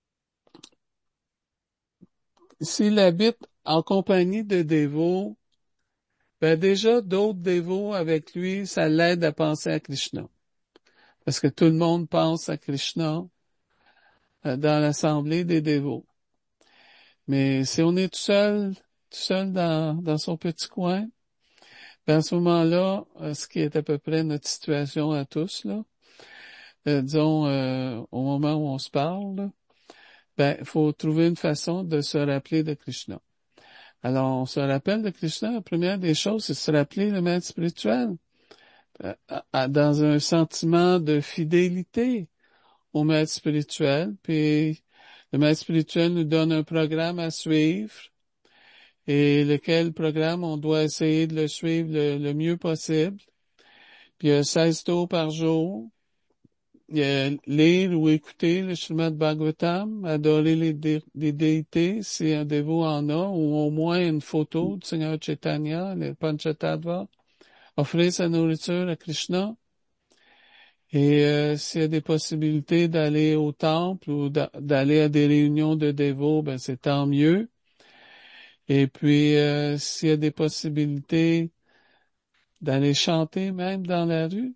s'il habite en compagnie de dévots, ben déjà, d'autres dévots avec lui, ça l'aide à penser à Krishna. Parce que tout le monde pense à Krishna dans l'assemblée des dévots. Mais si on est tout seul dans son petit coin, ben à ce moment-là, ce qui est à peu près notre situation à tous, là, disons, au moment où on se parle, là, ben, il faut trouver une façon de se rappeler de Krishna. Alors, on se rappelle de Krishna, la première des choses, c'est se rappeler le maître spirituel, dans un sentiment de fidélité au maître spirituel, puis le maître spirituel nous donne un programme à suivre, et lequel programme on doit essayer de le suivre le mieux possible. Puis il y a 16 tours par jour. Il y a lire ou écouter le Srimad Bhagavatam, adorer les déités, si un dévot en a, ou au moins une photo du Seigneur Chaitanya, le Panchatattva, offrir sa nourriture à Krishna. Et s'il y a des possibilités d'aller au temple ou d'aller à des réunions de dévots, ben c'est tant mieux. Et puis s'il y a des possibilités d'aller chanter même dans la rue,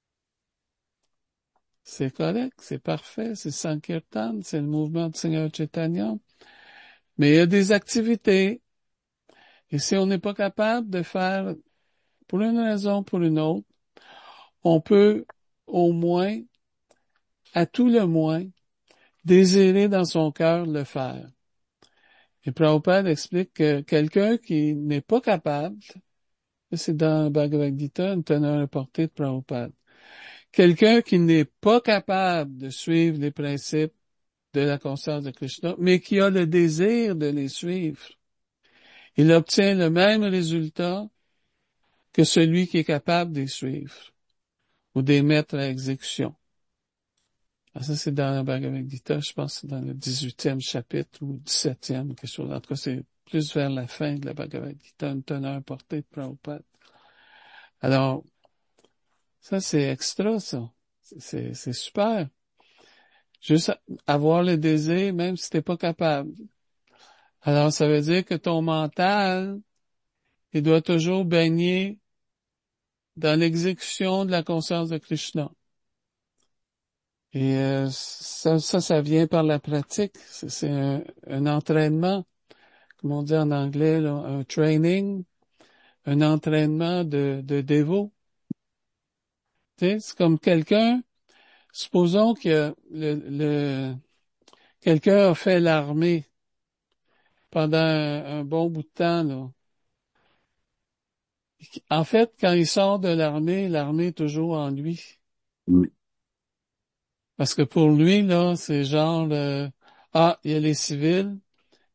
c'est correct, c'est parfait, c'est Sankirtan, c'est le mouvement du Seigneur Chaitanya. Mais il y a des activités. Et si on n'est pas capable de faire, pour une raison ou pour une autre, on peut au moins, à tout le moins, désirer dans son cœur le faire. Et Prabhupada explique que quelqu'un qui n'est pas capable, c'est dans le Bhagavad Gita, une teneur reportée de Prabhupada, quelqu'un qui n'est pas capable de suivre les principes de la conscience de Krishna, mais qui a le désir de les suivre, il obtient le même résultat que celui qui est capable de les suivre ou de les mettre à exécution. Alors ça, c'est dans le Bhagavad Gita, je pense que c'est dans le 18e chapitre ou 17e, quelque chose. En tout cas, c'est plus vers la fin de la Bhagavad Gita, une teneur portée de Prabhupada. Alors, ça, c'est extra, ça. C'est super. Juste avoir le désir, même si t'es pas capable. Alors, ça veut dire que ton mental, il doit toujours baigner dans l'exécution de la conscience de Krishna. Et ça vient par la pratique. C'est un entraînement, comme on dit en anglais, là, un training, un entraînement de dévot. Tu sais, c'est comme quelqu'un, supposons que quelqu'un a fait l'armée pendant un bon bout de temps, là. En fait, quand il sort de l'armée, l'armée est toujours en lui. Oui. Parce que pour lui, là, c'est genre, il y a les civils,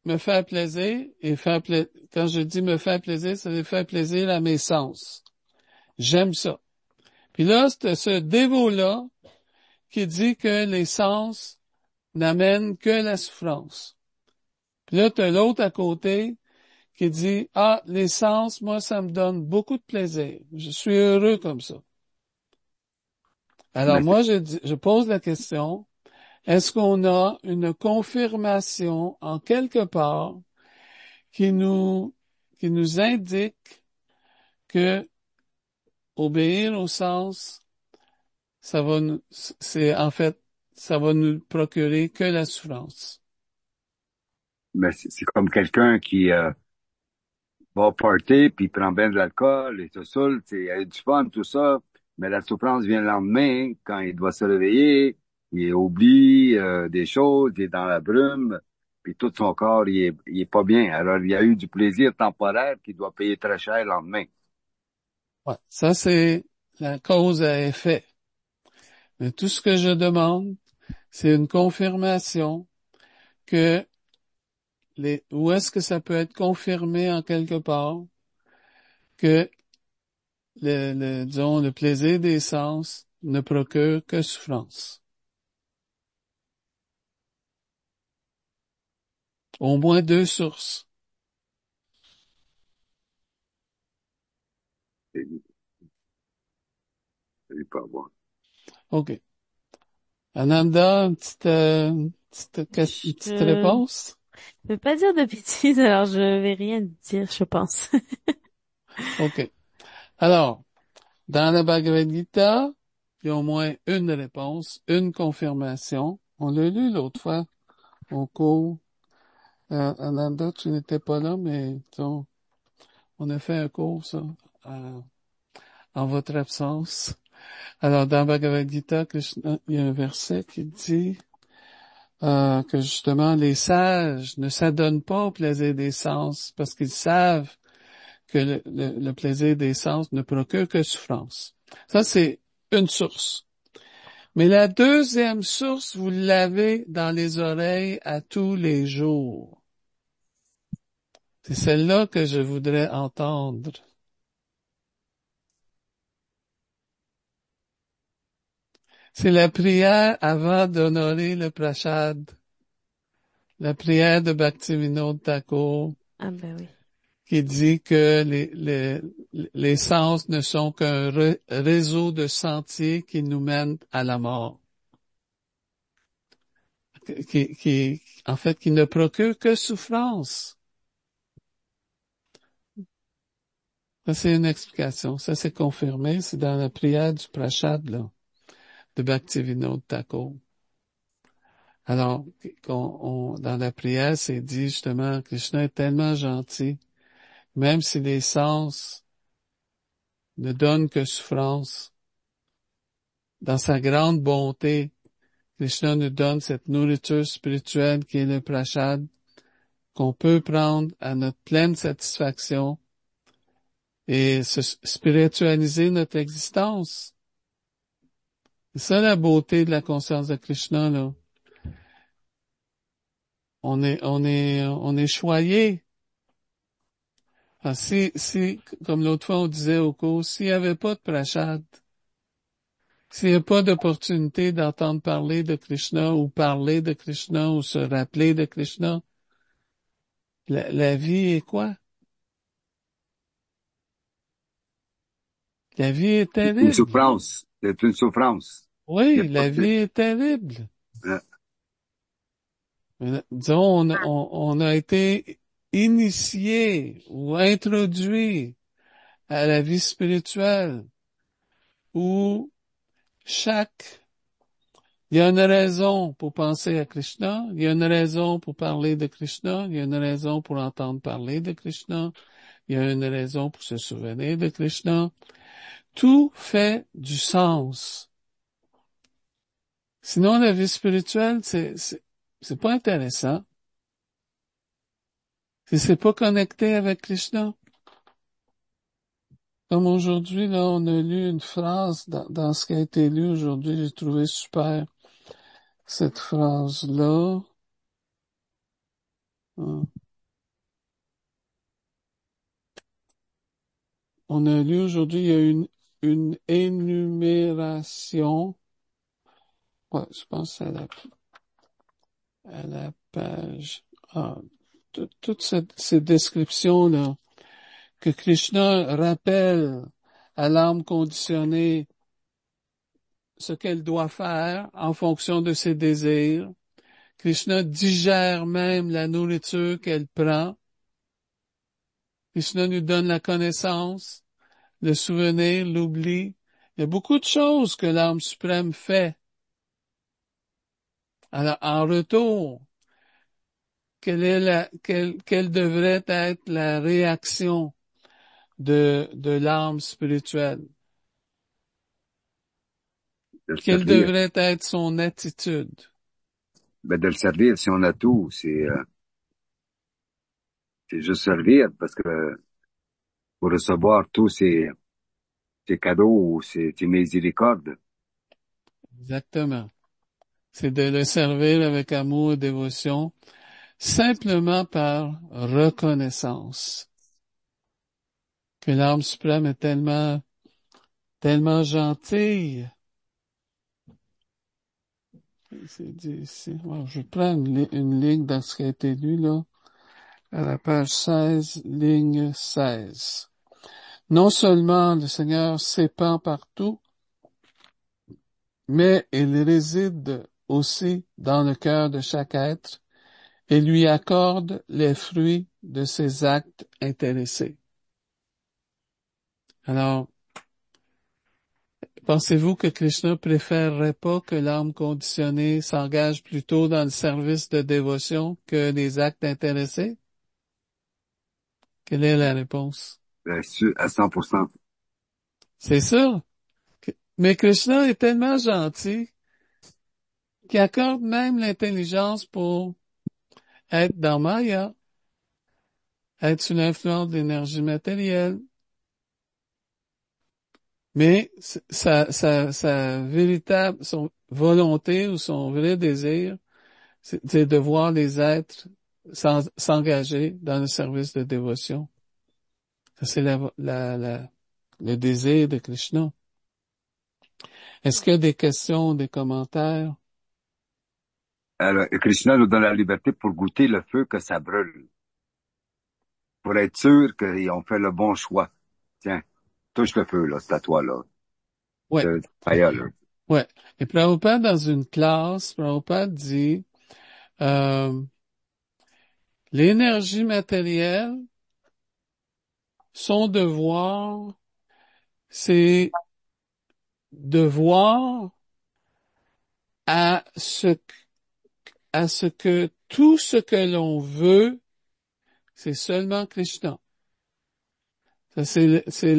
me faire plaisir et quand je dis me faire plaisir, ça veut faire plaisir à mes sens. J'aime ça. Puis là, c'est ce dévot-là qui dit que les sens n'amènent que la souffrance. Puis là, t'as l'autre à côté qui dit, ah, les sens, moi, ça me donne beaucoup de plaisir. Je suis heureux comme ça. Alors Mais moi, je pose la question, est-ce qu'on a une confirmation en quelque part qui nous, qui nous indique que obéir au sens, en fait, ça va nous procurer que la souffrance. c'est comme quelqu'un qui va au party, puis il prend bien de l'alcool, et se saoule, il a eu du fun, tout ça, mais la souffrance vient le lendemain, quand il doit se réveiller, il oublie des choses, il est dans la brume, puis tout son corps, il est pas bien. Alors, il y a eu du plaisir temporaire qu'il doit payer très cher le lendemain. Ouais, ça c'est la cause à effet. Mais tout ce que je demande, c'est une confirmation que où est-ce que ça peut être confirmé en quelque part que disons, le plaisir des sens ne procure que souffrance. Au moins deux sources. C'est c'est pas bon. OK. Ananda, une petite Je réponse? veux pas dire de bêtises, alors je vais rien dire, je pense. OK. Alors, dans la Bhagavad Gita, il y a au moins une réponse, une confirmation. On l'a lu l'autre fois au cours. Ananda, tu n'étais pas là, mais disons, on a fait un cours, ça, euh, en votre absence. Alors, dans Bhagavad Gita, il y a un verset qui dit que justement, les sages ne s'adonnent pas au plaisir des sens parce qu'ils savent que le plaisir des sens ne procure que souffrance. Ça, c'est une source. Mais la deuxième source, vous l'avez dans les oreilles à tous les jours. C'est celle-là que je voudrais entendre. C'est la prière avant d'honorer le prashad. La prière de Bhaktivinoda Thakur Ah ben oui. qui dit que les sens ne sont qu'un réseau de sentiers qui nous mènent à la mort. En fait, qui ne procure que souffrance. Ça, c'est une explication. Ça, c'est confirmé. C'est dans la prière du Prashad, là, de Bhaktivinoda Thakur. Alors, dans la prière, c'est dit justement, Krishna est tellement gentil, même si les sens ne donnent que souffrance, dans sa grande bonté, Krishna nous donne cette nourriture spirituelle qui est le prashad, qu'on peut prendre à notre pleine satisfaction et se spiritualiser notre existence. C'est ça la beauté de la conscience de Krishna, là. On est choyé. Ah, comme l'autre fois on disait au cours, s'il n'y avait pas de prashad, s'il n'y a pas d'opportunité d'entendre parler de Krishna ou parler de Krishna ou se rappeler de Krishna, la vie est quoi? La vie est Une terrible. souffrance. C'est une souffrance. Il y a Oui, pas la vie est terrible. euh, Disons, on a été initié ou introduit à la vie spirituelle où chaque il y a une raison pour penser à Krishna, il y a une raison pour parler de Krishna, il y a une raison pour entendre parler de Krishna, il y a une raison pour se souvenir de Krishna. Tout fait du sens. Sinon, la vie spirituelle, c'est pas intéressant. Si c'est pas connecté avec Krishna. Comme aujourd'hui, là, on a lu une phrase dans ce qui a été lu aujourd'hui, j'ai trouvé super cette phrase-là. Hein. on a lu aujourd'hui, il y a une énumération. Ouais, je pense à la page. Ah, toutes ces descriptions-là, que Krishna rappelle à l'âme conditionnée ce qu'elle doit faire en fonction de ses désirs. Krishna digère même la nourriture qu'elle prend. Krishna nous donne la connaissance, le souvenir, l'oubli. Il y a beaucoup de choses que l'âme suprême fait. Alors, en retour, quelle devrait être la réaction de l'âme spirituelle? De le Quelle servir. devrait être son attitude? Ben, de le servir, si on a tout, c'est juste servir, parce que pour recevoir tous ces cadeaux ou ces miséricordes, Exactement. C'est de le servir avec amour et dévotion, simplement par reconnaissance. Que l'âme suprême est tellement gentille. C'est dit ici. Ouais, je prends une ligne dans ce qui a été lu, là, à la page 16, ligne 16. Non seulement le Seigneur s'épand partout, mais il réside aussi dans le cœur de chaque être et lui accorde les fruits de ses actes intéressés. Alors, pensez-vous que Krishna préférerait pas que l'âme conditionnée s'engage plutôt dans le service de dévotion que les actes intéressés? Quelle est la réponse? à 100%. C'est ça. Mais Krishna est tellement gentil qu'il accorde même l'intelligence pour être dans Maya, être sous l'influence de l'énergie matérielle. Mais sa véritable, son volonté ou son vrai désir, c'est de voir les êtres s'engager dans le service de dévotion. Ça, c'est le désir de Krishna. Est-ce qu'il y a des questions, des commentaires? Alors, Krishna nous donne la liberté pour goûter le feu que ça brûle, pour être sûr qu'on fait le bon choix. Tiens, touche le feu, là, c'est à toi, là. Ouais, Fire, là. ouais. Et Prabhupada, dans une classe, Prabhupada dit, euh, l'énergie matérielle, son devoir, c'est de voir à ce que tout ce que l'on veut, c'est seulement Krishna. Ça, c'est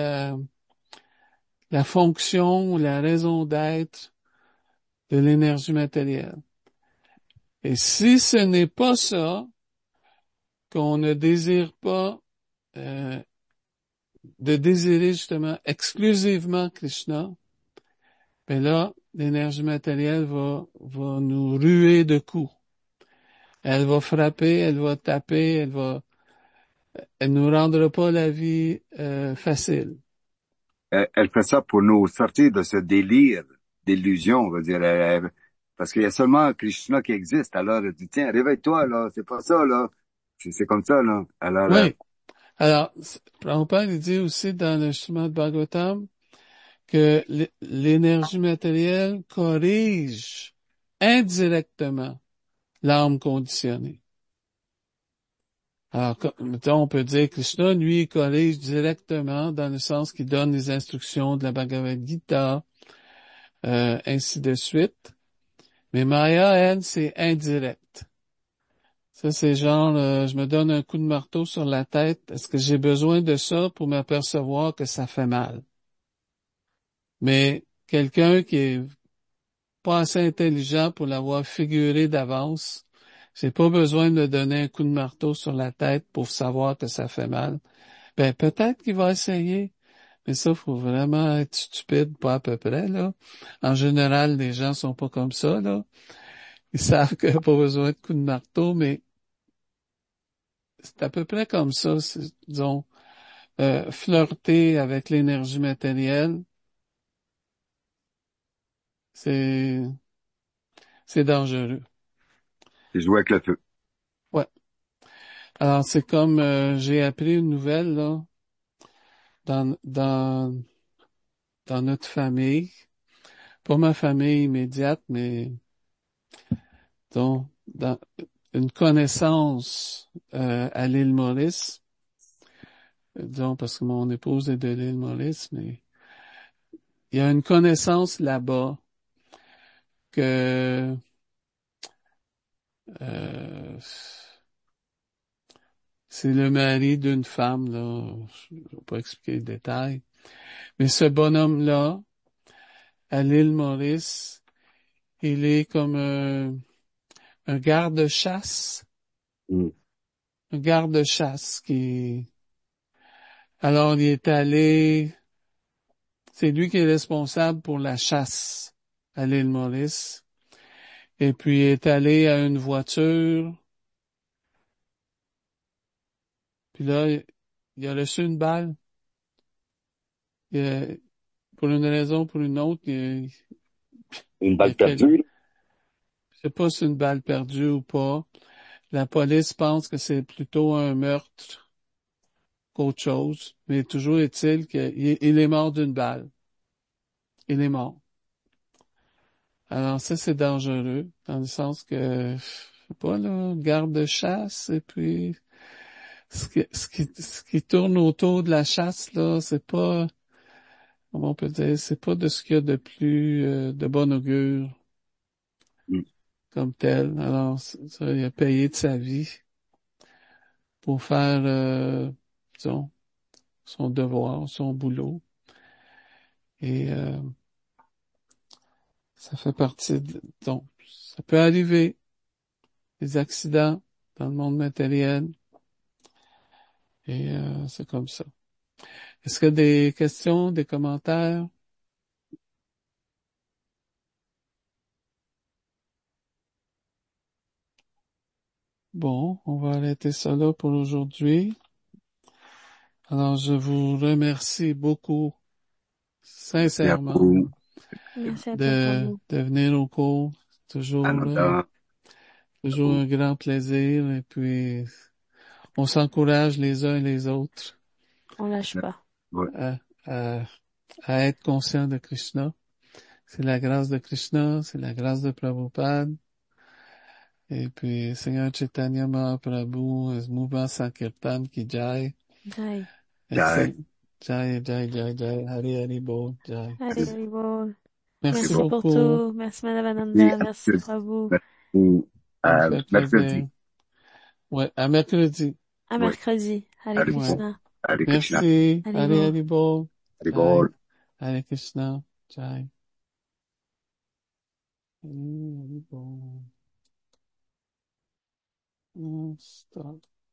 la fonction, la raison d'être de l'énergie matérielle. Et si ce n'est pas ça, qu'on ne désire pas de désirer justement exclusivement Krishna, ben là, l'énergie matérielle va nous ruer de coups. Elle va frapper, elle va taper, elle nous rendra pas la vie facile. Elle fait ça pour nous sortir de ce délire d'illusion, on va dire. Parce qu'il y a seulement Krishna qui existe. Alors, elle dit, tiens, réveille-toi, là. C'est pas ça, là. C'est comme ça, là. Alors, Oui. Alors, Prabhupada il dit aussi dans le Srimad Bhagavatam que l'énergie matérielle corrige indirectement l'âme conditionnée. Alors, mettons, on peut dire que Krishna, lui, il corrige directement dans le sens qu'il donne les instructions de la Bhagavad Gita, ainsi de suite. Mais Maya, elle, c'est indirect. Ça, c'est genre, je me donne un coup de marteau sur la tête. Est-ce que j'ai besoin de ça pour m'apercevoir que ça fait mal? Mais quelqu'un qui est pas assez intelligent pour l'avoir figuré d'avance, j'ai pas besoin de me donner un coup de marteau sur la tête pour savoir que ça fait mal. Ben, peut-être qu'il va essayer. Mais ça, faut vraiment être stupide, pas à peu près, là. En général, les gens sont pas comme ça, là. Ils savent qu'il n'y a pas besoin de coups de marteau, mais c'est à peu près comme ça, disons. flirter avec l'énergie matérielle, c'est, c'est dangereux. C'est jouer avec le feu. Ouais. Alors, c'est comme, j'ai appris une nouvelle, là, dans, dans, dans notre famille. Pas ma famille immédiate, mais, donc, dans une connaissance, à l'île Maurice. Disons, parce que mon épouse est de l'île Maurice, mais il y a une connaissance là-bas que euh, c'est le mari d'une femme, là. Je ne vais pas expliquer les détails. Mais ce bonhomme-là, à l'île Maurice, il est comme un garde-chasse. Mm. Un garde-chasse qui... Alors, il est allé... C'est lui qui est responsable pour la chasse à l'île Maurice. Et puis, il est allé à une voiture. Puis là, il a reçu une balle. Il a- pour une raison, pour une autre, Une il y a balle quel- perdue. je sais pas si c'est une balle perdue ou pas. La police pense que c'est plutôt un meurtre qu'autre chose. Mais toujours est-il qu'il est mort d'une balle. Il est mort. Alors ça, c'est dangereux, dans le sens que, je sais pas, là, garde-chasse, et puis, ce qui tourne autour de la chasse, là, c'est pas, comment on peut dire, c'est pas de ce qu'il y a de plus, de bon augure, Mm. comme tel. Alors, ça, il a payé de sa vie pour faire, disons, son devoir, son boulot. Et, ça fait partie donc, ça peut arriver, des accidents dans le monde matériel, et, c'est comme ça. Est-ce qu'il y a des questions, des commentaires? Bon, on va arrêter ça là pour aujourd'hui. Alors, je vous remercie beaucoup, Merci à sincèrement, vous, Merci à toi, Prabhu. de venir au cours. Toujours, Ananda, à toujours vous. un grand plaisir. Et puis, on s'encourage les uns et les autres On lâche pas. Ouais. à, à, à être conscients de Krishna. C'est la grâce de Krishna, c'est la grâce de Prabhupada. Et puis, Seigneur Chaitanya Mahaprabhu, mouvement Sankirtan qui jai. Jai. Jai, Excellent. Jai, jai, jai, jai. Hari, hari, bol, jai. Allez, Haribo, Haribol. Merci Merci Haribo. pour beaucoup. tout. Merci, Madame Merci Ananda. à Merci, tous. Prabhu. Merci Ça me à fait mercredi. plaisir. Ouais, à mercredi. À Ouais. mercredi. Hare Ouais. Haribo, Krishna. Hare Krishna, Merci. Hari, Haribol. hari, bol. Haribo. Jai. Hare Krishna. Jai. Hari, hari, bol. Stop.